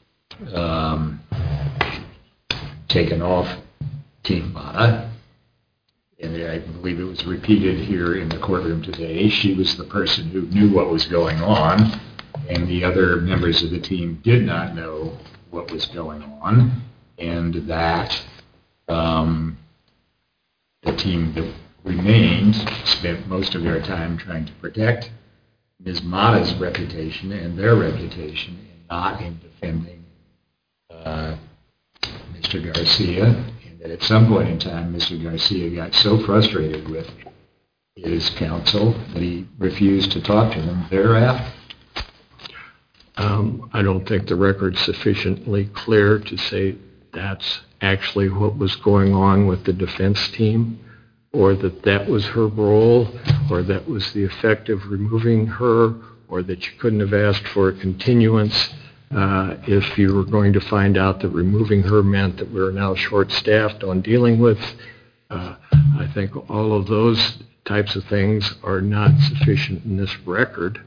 taken off Team Mata, and I believe it was repeated here in the courtroom today, she was the person who knew what was going on, and the other members of the team did not know what was going on, and that the team that remained spent most of their time trying to protect Ms. Mata's reputation and their reputation, and not in defending Mr. Garcia, and that at some point in time Mr. Garcia got so frustrated with his counsel that he refused to talk to them thereafter. I don't think the record's sufficiently clear to say that's actually what was going on with the defense team, or that was her role, or that was the effect of removing her, or that you couldn't have asked for a continuance if you were going to find out that removing her meant that we're now short-staffed on dealing with. I think all of those types of things are not sufficient in this record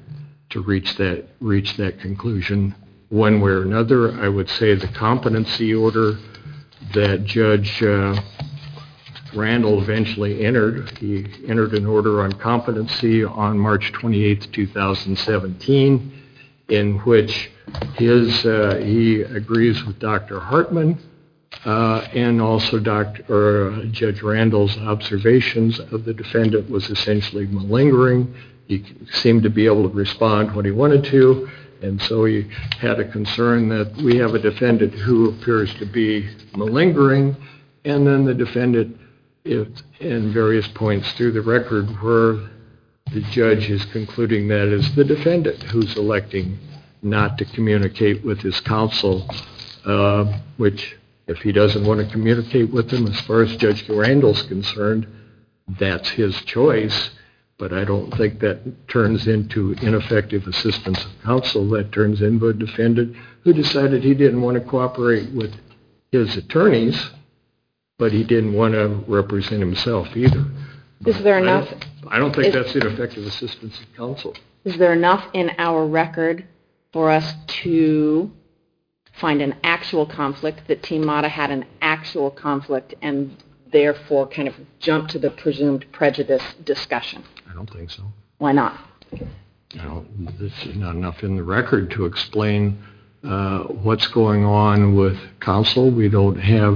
to reach that conclusion one way or another. I would say the competency order that Judge Randall eventually entered, he entered an order on competency on March 28th, 2017, in which he agrees with Dr. Hartman and also Judge Randall's observations of the defendant was essentially malingering. He seemed to be able to respond when he wanted to, and so he had a concern that we have a defendant who appears to be malingering, and then the defendant, in various points through the record, where the judge is concluding that is the defendant who's electing not to communicate with his counsel, which if he doesn't want to communicate with him, as far as Judge Randall's concerned, that's his choice. But I don't think that turns into ineffective assistance of counsel. That turns into a defendant who decided he didn't want to cooperate with his attorneys, but he didn't want to represent himself either. Is there enough? I don't think that's ineffective assistance of counsel. Is there enough in our record for us to find an actual conflict, that Team Mata had an actual conflict and therefore kind of jump to the presumed prejudice discussion? I don't think so. Why not? There's not enough in the record to explain what's going on with counsel. We don't have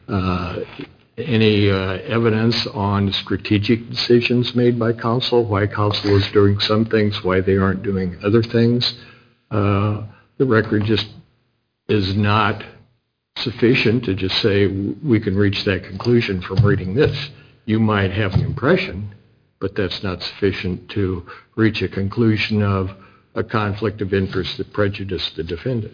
any evidence on strategic decisions made by counsel, why counsel is doing some things, why they aren't doing other things. The record just is not sufficient to just say we can reach that conclusion from reading this. You might have an impression, but that's not sufficient to reach a conclusion of a conflict of interest that prejudiced the defendant.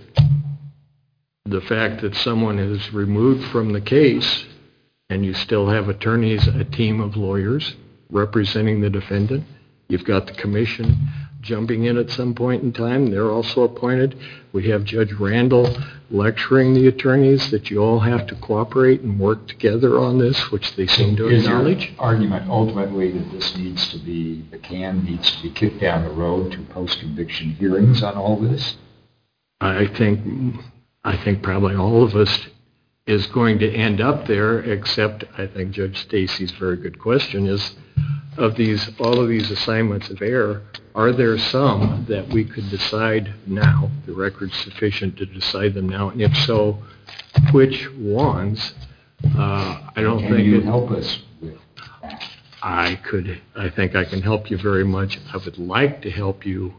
The fact that someone is removed from the case and you still have attorneys, a team of lawyers representing the defendant, you've got the commission jumping in at some point in time. They're also appointed. We have Judge Randall lecturing the attorneys that you all have to cooperate and work together on this, which they seem to acknowledge. Is your argument ultimately that this needs to be, the can needs to be kicked down the road to post-conviction hearings on all this? I think probably all of us is going to end up there, except I think Judge Stacy's very good question is, of all of these assignments of error, are there some that we could decide now, the record's sufficient to decide them now, and if so, which ones? I don't think... Can you help us with that? I think I can help you very much. I would like to help you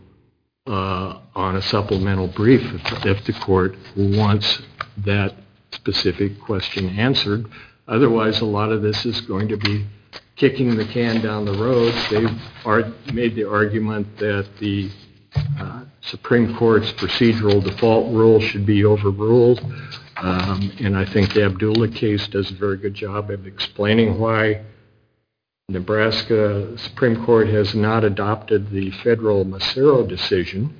on a supplemental brief if the court wants that specific question answered. Otherwise, a lot of this is going to be kicking the can down the road. They've made the argument that the Supreme Court's procedural default rule should be overruled, and I think the Abdullah case does a very good job of explaining why Nebraska Supreme Court has not adopted the federal Massaro decision,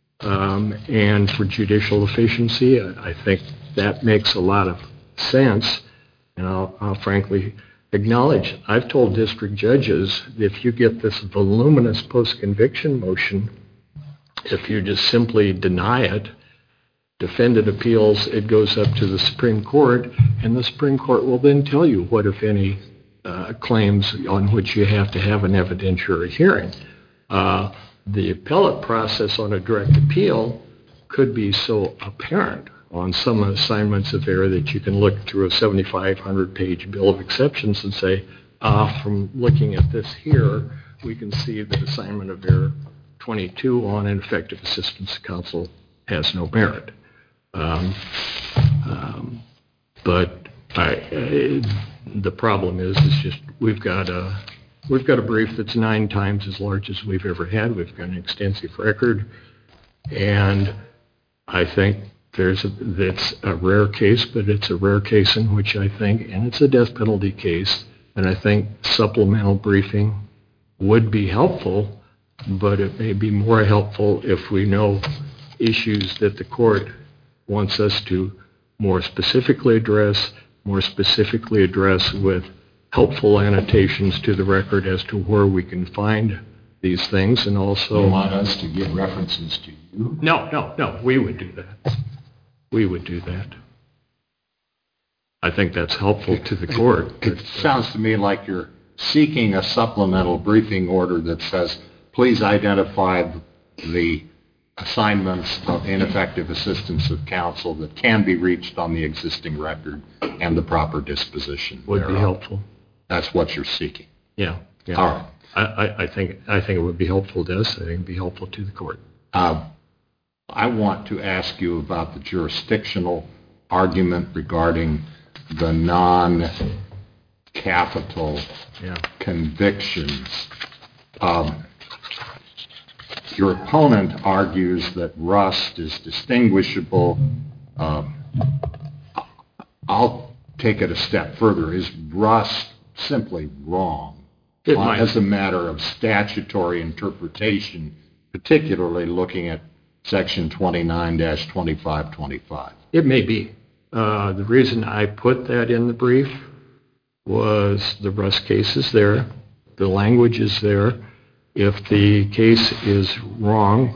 and for judicial efficiency, I think that makes a lot of sense, and I'll frankly acknowledge, I've told district judges, if you get this voluminous post-conviction motion, if you just simply deny it, defendant appeals, it goes up to the Supreme Court, and the Supreme Court will then tell you what, if any, claims on which you have to have an evidentiary hearing. The appellate process on a direct appeal could be so apparent on some assignments of error that you can look through a 7,500-page bill of exceptions and say, from looking at this here, we can see that assignment of error 22 on ineffective assistance to counsel has no merit. But the problem is just we've got a brief that's 9 times as large as we've ever had. We've got an extensive record, and I think that's a rare case, but it's a rare case in which I think, and it's a death penalty case, and I think supplemental briefing would be helpful, but it may be more helpful if we know issues that the court wants us to more specifically address with helpful annotations to the record as to where we can find these things, and also... You want us to give references to you? No, we would do that. We would do that. I think that's helpful to the court. It sounds to me like you're seeking a supplemental briefing order that says, please identify the assignments of ineffective assistance of counsel that can be reached on the existing record and the proper disposition Would thereof. be helpful. That's what you're seeking. Yeah. All right. I think it would be helpful to us. I think it would be helpful to the court. I want to ask you about the jurisdictional argument regarding the non-capital convictions. Your opponent argues that Rust is distinguishable. I'll take it a step further. Is Rust simply wrong as a matter of statutory interpretation, particularly looking at Section 29-2525? It may be. The reason I put that in the brief was the Rust case is there. The language is there. If the case is wrong,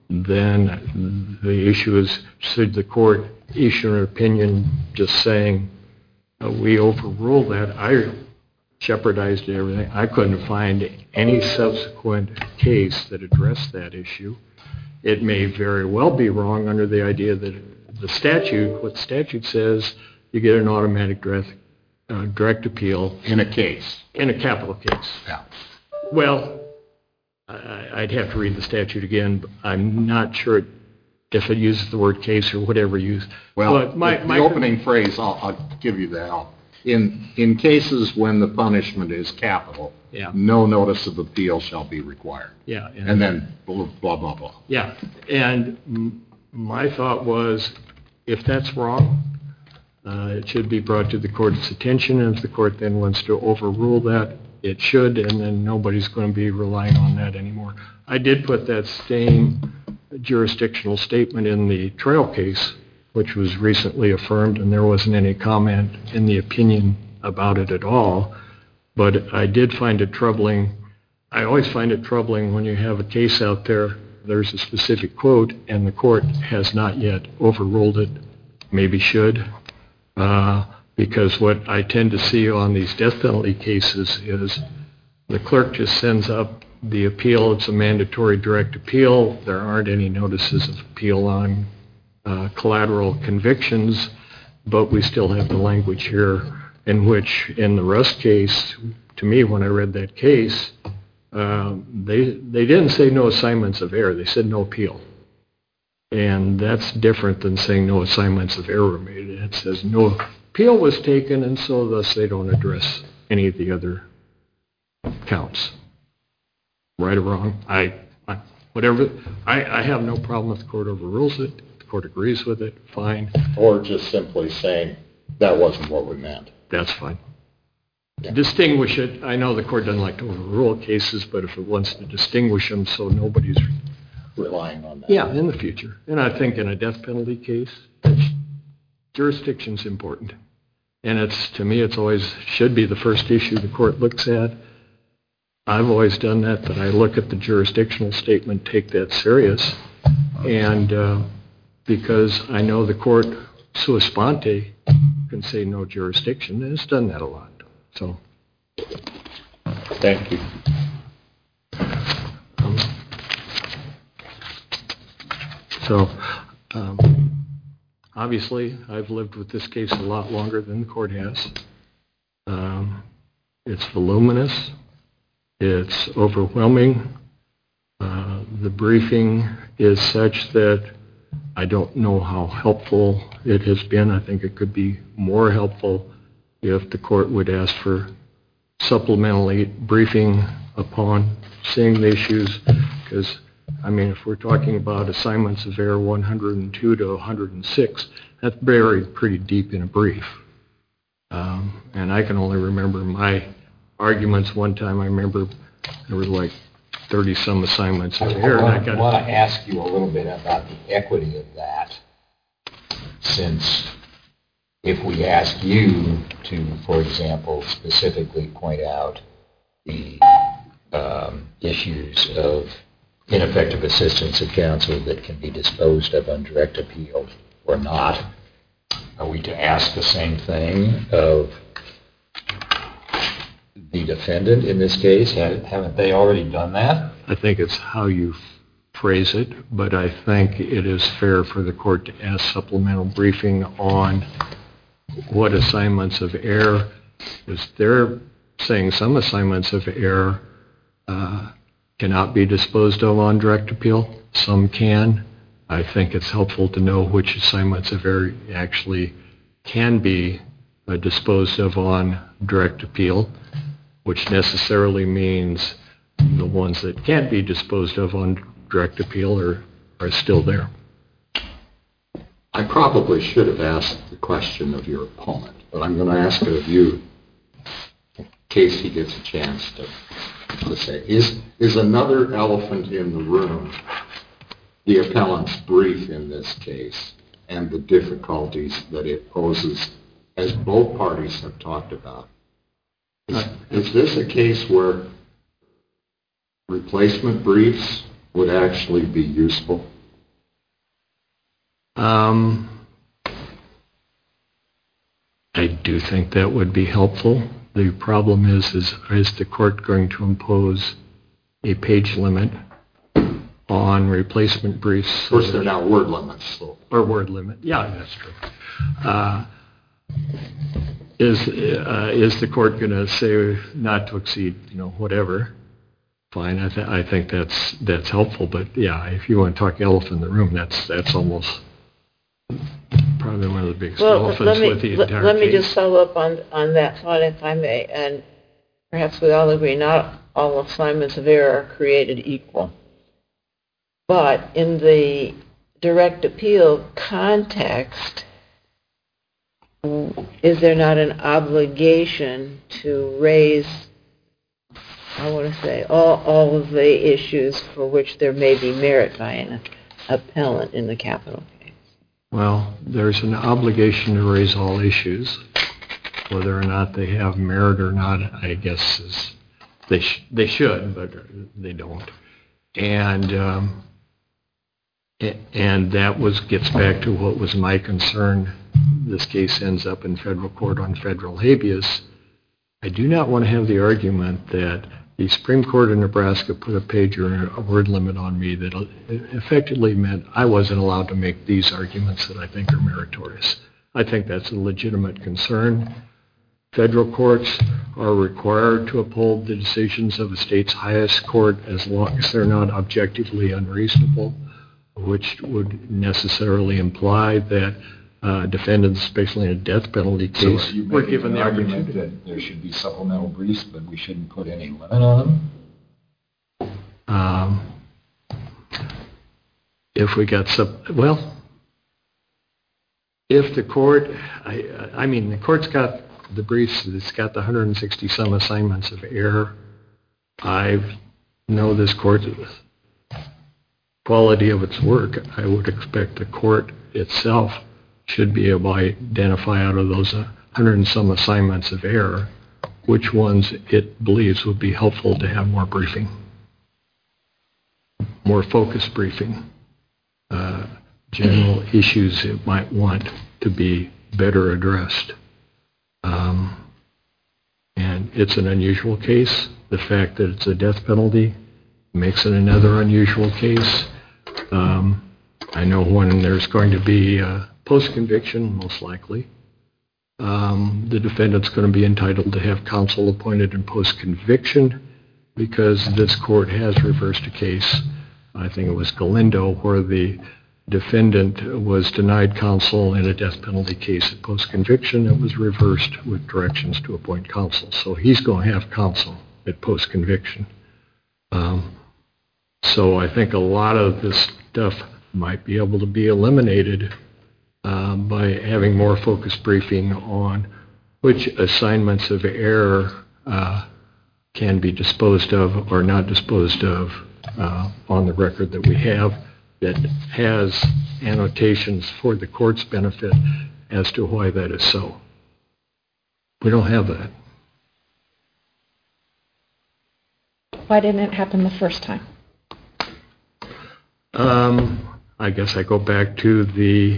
then the issue is, should the court issue an opinion just saying, we overrule that? I jeopardized everything. I couldn't find any subsequent case that addressed that issue. It may very well be wrong under the idea that the statute, what the statute says, you get an automatic direct appeal. In a case. In a capital case. Yeah. Well, I'd have to read the statute again, but I'm not sure if it uses the word case or whatever used. Well, the opening phrase, I'll give you that. In cases when the punishment is capital, no notice of appeal shall be required. Yeah. And then blah, blah, blah. Yeah. And my thought was, if that's wrong, it should be brought to the court's attention. And if the court then wants to overrule that, it should, and then nobody's going to be relying on that anymore. I did put that same jurisdictional statement in the Trail case, which was recently affirmed, and there wasn't any comment in the opinion about it at all. But I did find it troubling. I always find it troubling when you have a case out there, there's a specific quote, and the court has not yet overruled it, maybe should. Because what I tend to see on these death penalty cases is the clerk just sends up the appeal. It's a mandatory direct appeal. There aren't any notices of appeal on collateral convictions, but we still have the language here in which, in the Rust case, to me, when I read that case, they didn't say no assignments of error. They said no appeal. And that's different than saying no assignments of error made. It says no appeal was taken, and so thus they don't address any of the other counts. Right or wrong? Whatever. I have no problem if the court overrules it. If the court agrees with it, fine. Or just simply saying that wasn't what we meant. That's fine. Yeah. Distinguish it. I know the court doesn't like to overrule cases, but if it wants to distinguish them so nobody's relying on that. Yeah, in the future. And I think in a death penalty case, jurisdiction's important. And to me, it's always should be the first issue the court looks at. I've always done that, but I look at the jurisdictional statement, take that serious. And because I know the court, sua sponte, can say no jurisdiction, and it's done that a lot. So, thank you. Obviously, I've lived with this case a lot longer than the court has. It's voluminous. It's overwhelming. The briefing is such that I don't know how helpful it has been. I think it could be more helpful if the court would ask for supplemental briefing upon seeing the issues, because if we're talking about assignments of error 102 to 106, that's buried pretty deep in a brief. And I can only remember my arguments. One time I remember there was like 30-some assignments of error. I want to ask you a little bit about the equity of that, since if we ask you to, for example, specifically point out the issues of ineffective assistance of counsel that can be disposed of on direct appeal or not? Are we to ask the same thing of the defendant in this case? Haven't they already done that? I think it's how you phrase it, but I think it is fair for the court to ask supplemental briefing on what assignments of error, because they're saying some assignments of error cannot be disposed of on direct appeal. Some can. I think it's helpful to know which assignments of error actually can be disposed of on direct appeal, which necessarily means the ones that can't be disposed of on direct appeal are still there. I probably should have asked the question of your opponent, but I'm going to ask it of you in case he gets a chance to say. Is another elephant in the room the appellant's brief in this case and the difficulties that it poses, as both parties have talked about? Is this a case where replacement briefs would actually be useful? I do think that would be helpful. The problem is the court going to impose a page limit on replacement briefs? Of course, they're now word limits. So. Or word limit. Yeah, that's true. Is the court going to say not to exceed, whatever? Fine. I think that's helpful. But yeah, if you want to talk elephant in the room, that's almost probably one of the biggest elephants with the entire case. Let me just follow up on that thought, if I may, and perhaps we all agree not all assignments of error are created equal. But in the direct appeal context, is there not an obligation to raise, I want to say, all of the issues for which there may be merit by an appellant in the capital case? Well, there's an obligation to raise all issues. Whether or not they have merit or not, I guess they should, but they don't. And that gets back to what was my concern. This case ends up in federal court on federal habeas. I do not want to have the argument that the Supreme Court of Nebraska put a page or a word limit on me that effectively meant I wasn't allowed to make these arguments that I think are meritorious. I think that's a legitimate concern. Federal courts are required to uphold the decisions of a state's highest court as long as they're not objectively unreasonable, which would necessarily imply that defendants, especially in a death penalty case, were given the argument that there should be supplemental briefs, but we shouldn't put any limit on them? If we got if the court, the court's got the briefs, it's got the 160 some assignments of error. I know this court, quality of its work, I would expect the court itself should be able to identify out of those 100 and some assignments of error which ones it believes would be helpful to have more briefing, more focused briefing, general issues it might want to be better addressed. And it's an unusual case. The fact that it's a death penalty makes it another unusual case. I know when there's going to be post-conviction, most likely, the defendant's going to be entitled to have counsel appointed in post-conviction because this court has reversed a case, I think it was Galindo, where the defendant was denied counsel in a death penalty case at post-conviction. It was reversed with directions to appoint counsel. So he's going to have counsel at post-conviction. So I think a lot of this stuff might be able to be eliminated by having more focused briefing on which assignments of error can be disposed of or not disposed of on the record that we have that has annotations for the court's benefit as to why that is so. We don't have that. Why didn't it happen the first time? I guess I go back to the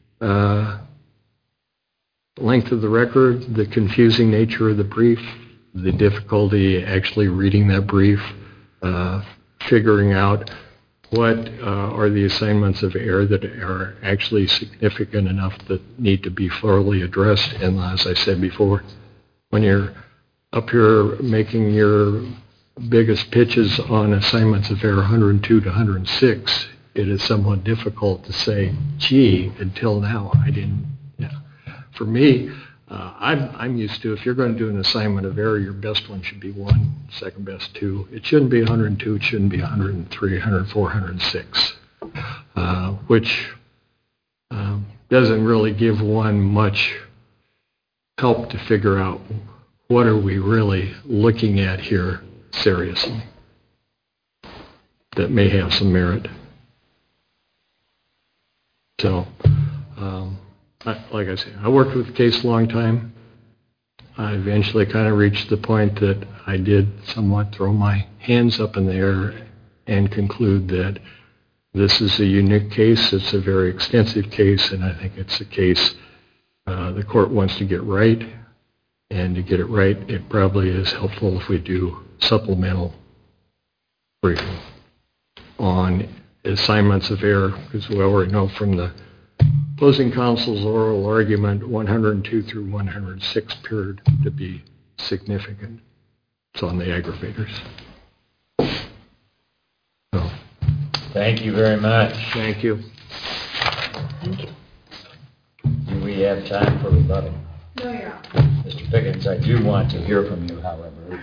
length of the record, the confusing nature of the brief, the difficulty actually reading that brief, figuring out what are the assignments of error that are actually significant enough that need to be thoroughly addressed. And as I said before, when you're up here making your biggest pitches on assignments of error 102 to 106, it is somewhat difficult to say, gee, until now I didn't. For me, I'm used to, if you're going to do an assignment of error, your best one should be 1, second best 2. It shouldn't be 102, it shouldn't be 103, 104, 106, which doesn't really give one much help to figure out what are we really looking at here seriously that may have some merit. So, like I say, I worked with the case a long time. I eventually kind of reached the point that I did somewhat throw my hands up in the air and conclude that this is a unique case. It's a very extensive case, and I think it's a case the court wants to get right. And to get it right, it probably is helpful if we do supplemental briefing on assignments of error, because we already know from the opposing counsel's oral argument 102 through 106 appeared to be significant. It's on the aggravators. So, Thank you very much. thank you. Do we have time for rebuttal? No, Your Honor. Mr. Pickens, I do want to hear from you, however,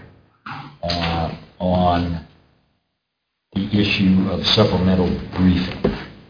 on the issue of supplemental briefing.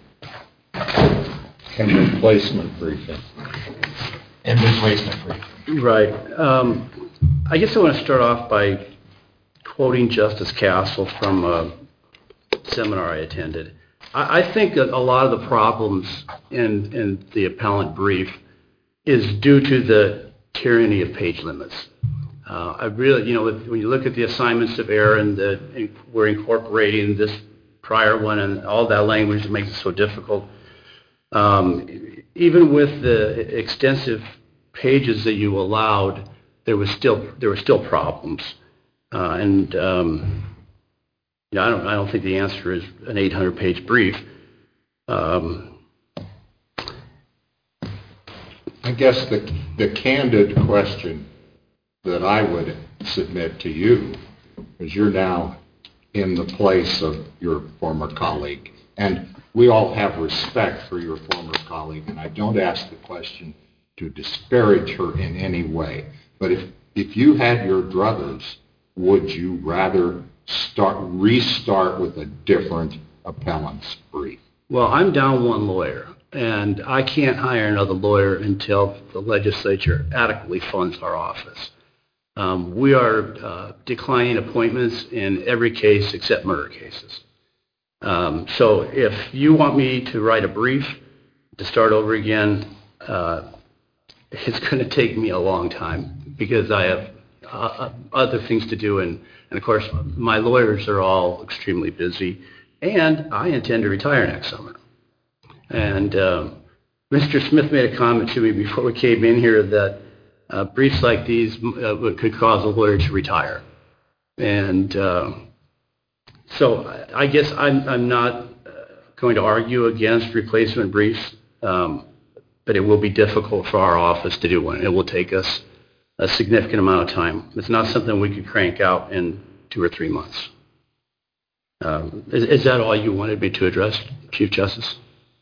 And replacement briefing. And replacement briefing. Right. I guess I want to start off by quoting Justice Castle from a seminar I attended. I think that a lot of the problems in the appellant brief is due to the tyranny of page limits. I really, when you look at the assignments of error and we're incorporating this prior one and all that language that makes it so difficult, even with the extensive pages that you allowed, there were still problems. I don't think the answer is an 800-page brief. I guess the candid question that I would submit to you is you're now in the place of your former colleague. And we all have respect for your former colleague, and I don't ask the question to disparage her in any way. But if you had your druthers, would you rather restart with a different appellant's brief? Well, I'm down one lawyer, and I can't hire another lawyer until the legislature adequately funds our office. We are declining appointments in every case except murder cases. So if you want me to write a brief to start over again, it's going to take me a long time because I have other things to do. And of course, my lawyers are all extremely busy. And I intend to retire next summer. And Mr. Smith made a comment to me before we came in here that briefs like these could cause a lawyer to retire. And so I guess I'm not going to argue against replacement briefs, but it will be difficult for our office to do one. It will take us a significant amount of time. It's not something we could crank out in 2 or 3 months. Is that all you wanted me to address, Chief Justice?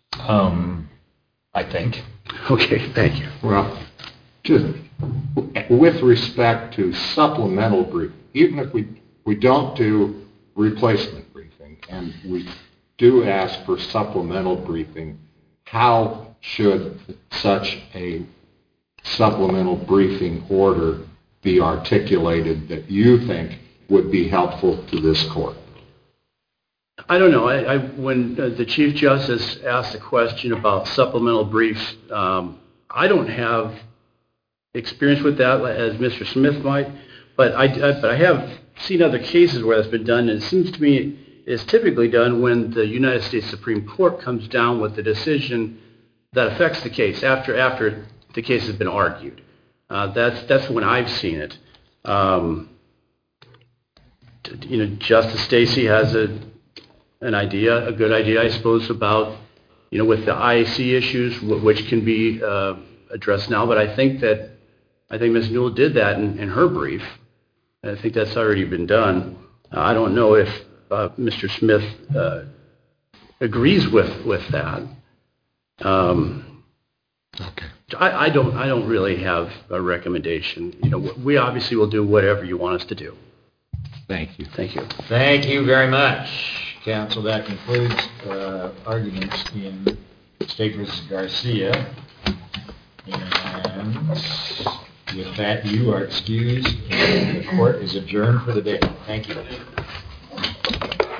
I think. Okay, thank you. Well, just with respect to supplemental briefing, even if we don't do replacement briefing and we do ask for supplemental briefing, how should such a supplemental briefing order be articulated that you think would be helpful to this court? I don't know. When the Chief Justice asked a question about supplemental briefs, I don't have experience with that as Mr. Smith might, but I have seen other cases where that's been done, and it seems to me it's typically done when the United States Supreme Court comes down with a decision that affects the case after the case has been argued. That's when I've seen it. Justice Stacey has a good idea, I suppose, about with the IAC issues, which can be addressed now. But I think Ms. Newell did that in her brief. I think that's already been done. I don't know if Mr. Smith agrees with that. Okay. I don't really have a recommendation. We obviously will do whatever you want us to do. Thank you. Thank you. Thank you very much, counsel. That concludes arguments in State v. Garcia. And with that, you are excused, and the court is adjourned for the day. Thank you.